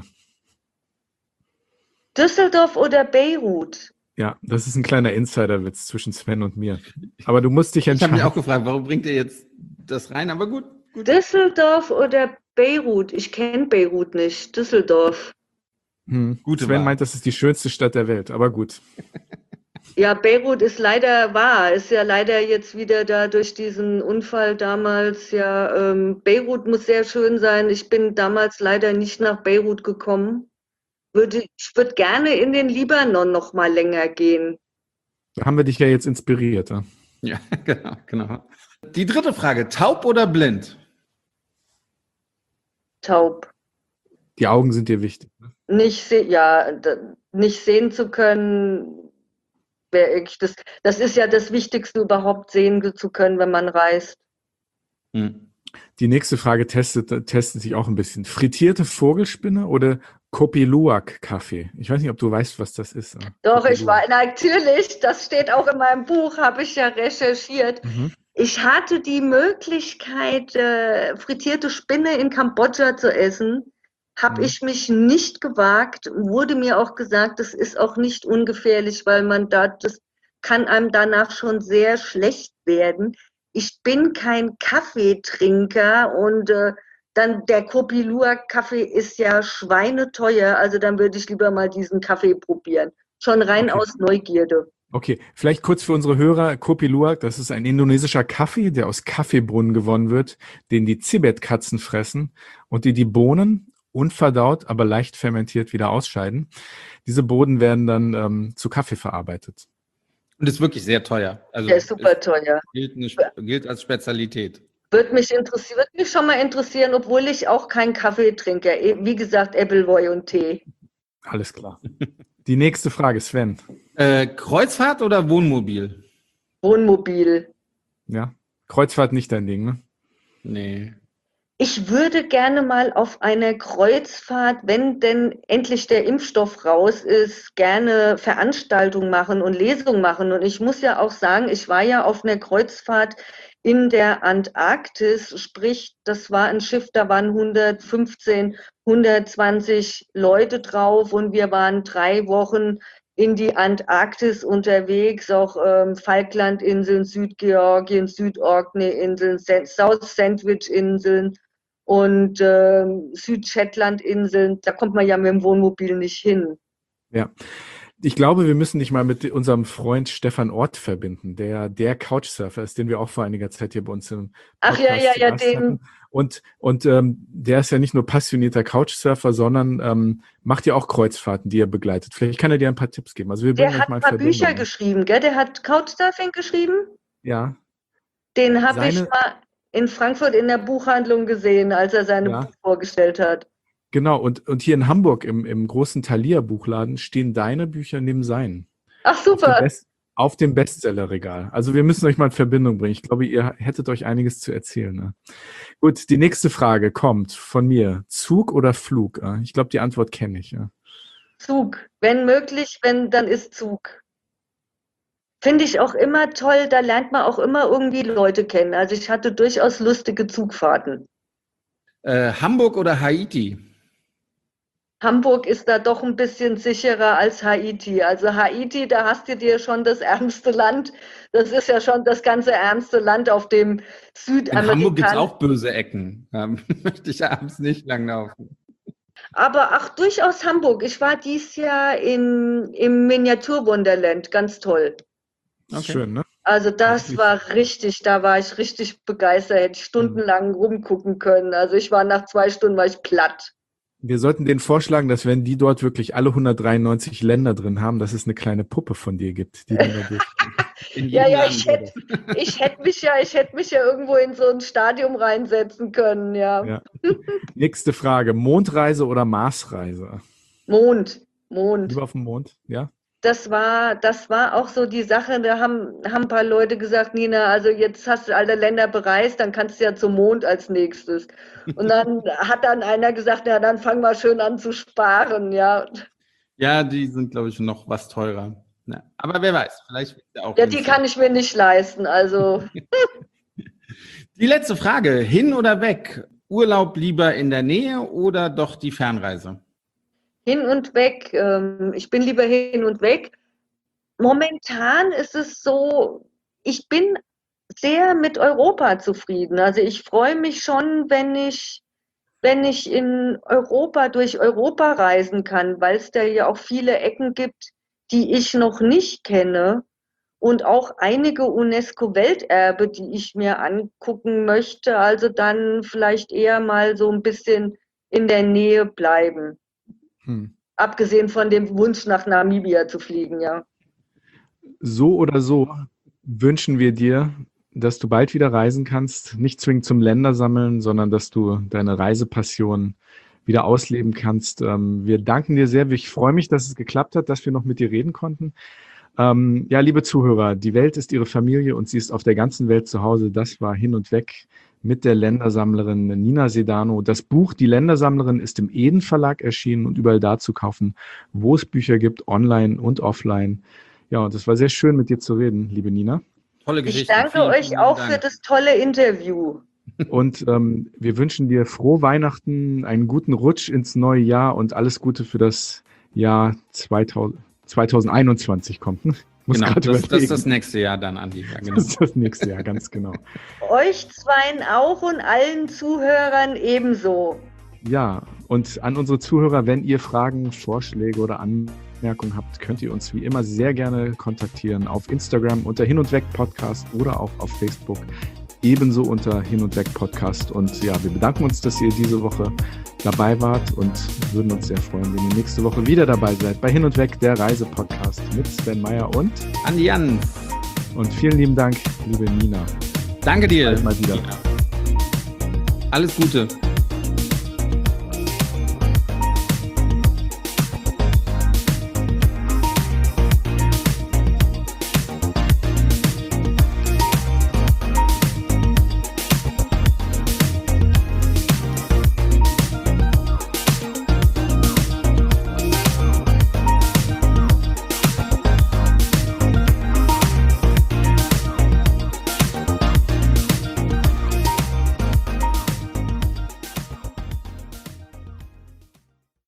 Düsseldorf oder Beirut? Ja, das ist ein kleiner Insiderwitz zwischen Sven und mir. Aber du musst dich entscheiden. Ich habe mich auch gefragt, warum bringt ihr jetzt das rein? Aber gut. gut. Düsseldorf oder Beirut? Ich kenne Beirut nicht. Düsseldorf. Hm. Sven Wahl. meint, das ist die schönste Stadt der Welt, aber gut. Ja, Beirut ist leider wahr. Ist ja leider jetzt wieder da durch diesen Unfall damals. Ja, ähm, Beirut muss sehr schön sein. Ich bin damals leider nicht nach Beirut gekommen. Würde, ich würde gerne in den Libanon noch mal länger gehen. Da haben wir dich ja jetzt inspiriert. Ja, ja genau, genau. Die dritte Frage, taub oder blind? Taub. Die Augen sind dir wichtig. Ne? Nicht, se- ja, nicht sehen zu können, wäre ich das, das ist ja das Wichtigste überhaupt, sehen zu können, wenn man reist. Hm. Die nächste Frage testet, testet sich auch ein bisschen. Frittierte Vogelspinne oder Kopi Luwak Kaffee? Ich weiß nicht, ob du weißt, was das ist. Doch, Kopi ich weiß, natürlich, das steht auch in meinem Buch, habe ich ja recherchiert. Mhm. Ich hatte die Möglichkeit, äh, frittierte Spinne in Kambodscha zu essen. Habe mhm. ich mich nicht gewagt, wurde mir auch gesagt, das ist auch nicht ungefährlich, weil man da, das kann einem danach schon sehr schlecht werden. Ich bin kein Kaffeetrinker und äh, dann der Kopi Luwak Kaffee ist ja schweineteuer, also dann würde ich lieber mal diesen Kaffee probieren. Schon rein okay. aus Neugierde. Okay, vielleicht kurz für unsere Hörer, Kopi Luwak, das ist ein indonesischer Kaffee, der aus Kaffeebrunnen gewonnen wird, den die Tibet-Katzen fressen und die die Bohnen unverdaut, aber leicht fermentiert wieder ausscheiden. Diese Bohnen werden dann ähm, zu Kaffee verarbeitet. Und ist wirklich sehr teuer. Also der ist super teuer. Gilt, eine, gilt als Spezialität. Würde mich interessieren, würde mich schon mal interessieren, obwohl ich auch keinen Kaffee trinke. Wie gesagt, Appleboy und Tee. Alles klar. Die nächste Frage, Sven. Äh, Kreuzfahrt oder Wohnmobil? Wohnmobil. Ja, Kreuzfahrt nicht dein Ding, ne? Nee. Ich würde gerne mal auf einer Kreuzfahrt, wenn denn endlich der Impfstoff raus ist, gerne Veranstaltungen machen und Lesungen machen. Und ich muss ja auch sagen, ich war ja auf einer Kreuzfahrt in der Antarktis, sprich, das war ein Schiff, da waren hundertfünfzehn, hundertzwanzig Leute drauf und wir waren drei Wochen in die Antarktis unterwegs, auch ähm, Falklandinseln, Südgeorgien, Südorkney-Inseln, South Sandwich-Inseln und ähm, Südshetland-Inseln. Da kommt man ja mit dem Wohnmobil nicht hin. Ja. Ich glaube, wir müssen dich mal mit unserem Freund Stefan Ort verbinden, der der Couchsurfer ist, den wir auch vor einiger Zeit hier bei uns im Podcast Ach ja, ja, ja, den. Hatten. Und, und ähm, der ist ja nicht nur passionierter Couchsurfer, sondern ähm, macht ja auch Kreuzfahrten, die er begleitet. Vielleicht kann er dir ein paar Tipps geben. Also wir der hat ein paar Bücher geschrieben, gell? Der hat Couchsurfing geschrieben. Ja. Den habe ich mal in Frankfurt in der Buchhandlung gesehen, als er seine ja. Buch vorgestellt hat. Genau, und, und hier in Hamburg im, im großen Thalia-Buchladen stehen deine Bücher neben seinen. Ach, super. Auf dem, Best, auf dem Bestsellerregal. Also wir müssen euch mal in Verbindung bringen. Ich glaube, ihr hättet euch einiges zu erzählen. Ne? Gut, die nächste Frage kommt von mir. Zug oder Flug? Ich glaube, die Antwort kenne ich. Ja. Zug. Wenn möglich, wenn, dann ist Zug. Finde ich auch immer toll. Da lernt man auch immer irgendwie Leute kennen. Also ich hatte durchaus lustige Zugfahrten. Äh, Hamburg oder Haiti? Hamburg ist da doch ein bisschen sicherer als Haiti. Also Haiti, da hast du dir schon das ärmste Land. Das ist ja schon das ganze ärmste Land auf dem Südamerika. In Hamburg gibt es auch böse Ecken. Da möchte ich abends nicht lang laufen. Aber ach, durchaus Hamburg. Ich war dieses Jahr in, im Miniaturwunderland. Ganz toll. Okay. Schön, ne? Also das war richtig, da war ich richtig begeistert. Hätte ich stundenlang rumgucken können. Also ich war nach zwei Stunden war ich platt. Wir sollten denen vorschlagen, dass wenn die dort wirklich alle hundertdreiundneunzig Länder drin haben, dass es eine kleine Puppe von dir gibt, die die da durchgehen. Ja, ja, ich hätte, ich hätte mich ja, ich hätte mich ja irgendwo in so ein Stadium reinsetzen können, ja. ja. Nächste Frage: Mondreise oder Marsreise? Mond, Mond. Lieber auf dem Mond, ja. Das war, das war auch so die Sache, da haben, haben ein paar Leute gesagt, Nina, also jetzt hast du alle Länder bereist, dann kannst du ja zum Mond als nächstes. Und dann hat dann einer gesagt, ja, dann fang mal schön an zu sparen, ja. Ja, die sind, glaube ich, noch was teurer. Ja, aber wer weiß, vielleicht wird ja auch. Ja, die kann ich mir nicht leisten, also. Die letzte Frage, hin oder weg? Urlaub lieber in der Nähe oder doch die Fernreise? Hin und weg. Ich bin lieber hin und weg. Momentan ist es so, ich bin sehr mit Europa zufrieden. Also ich freue mich schon, wenn ich, wenn ich in Europa durch Europa reisen kann, weil es da ja auch viele Ecken gibt, die ich noch nicht kenne und auch einige UNESCO-Welterbe, die ich mir angucken möchte. Also dann vielleicht eher mal so ein bisschen in der Nähe bleiben. Hm. Abgesehen von dem Wunsch, nach Namibia zu fliegen, ja. So oder so wünschen wir dir, dass du bald wieder reisen kannst, nicht zwingend zum Ländersammeln, sondern dass du deine Reisepassion wieder ausleben kannst. Wir danken dir sehr. Ich freue mich, dass es geklappt hat, dass wir noch mit dir reden konnten. Ja, liebe Zuhörer, die Welt ist ihre Familie und sie ist auf der ganzen Welt zu Hause. Das war Hin und Weg mit der Ländersammlerin Nina Sedano. Das Buch Die Ländersammlerin ist im Eden Verlag erschienen und überall da zu kaufen, wo es Bücher gibt, online und offline. Ja, und es war sehr schön, mit dir zu reden, liebe Nina. Tolle Geschichte. Ich danke vielen, euch vielen auch Dank. Für das tolle Interview. Und ähm, wir wünschen dir frohe Weihnachten, einen guten Rutsch ins neue Jahr und alles Gute für das Jahr zweitausend, zweitausendeinundzwanzig kommt. Muss genau, das, das ist das nächste Jahr dann, Andi. Ja, genau. Das ist das nächste Jahr, ganz genau. Euch zweien auch und allen Zuhörern ebenso. Ja, und an unsere Zuhörer, wenn ihr Fragen, Vorschläge oder Anmerkungen habt, könnt ihr uns wie immer sehr gerne kontaktieren auf Instagram unter Hin und Weg Podcast oder auch auf Facebook ebenso unter Hin und Weg Podcast. Und ja, wir bedanken uns, dass ihr diese Woche dabei wart und würden uns sehr freuen, wenn ihr nächste Woche wieder dabei seid bei Hin und Weg, der Reisepodcast mit Sven Meyer und Andi Jan. Und vielen lieben Dank, liebe Nina. Danke dir. Bald mal wieder. Alles Gute.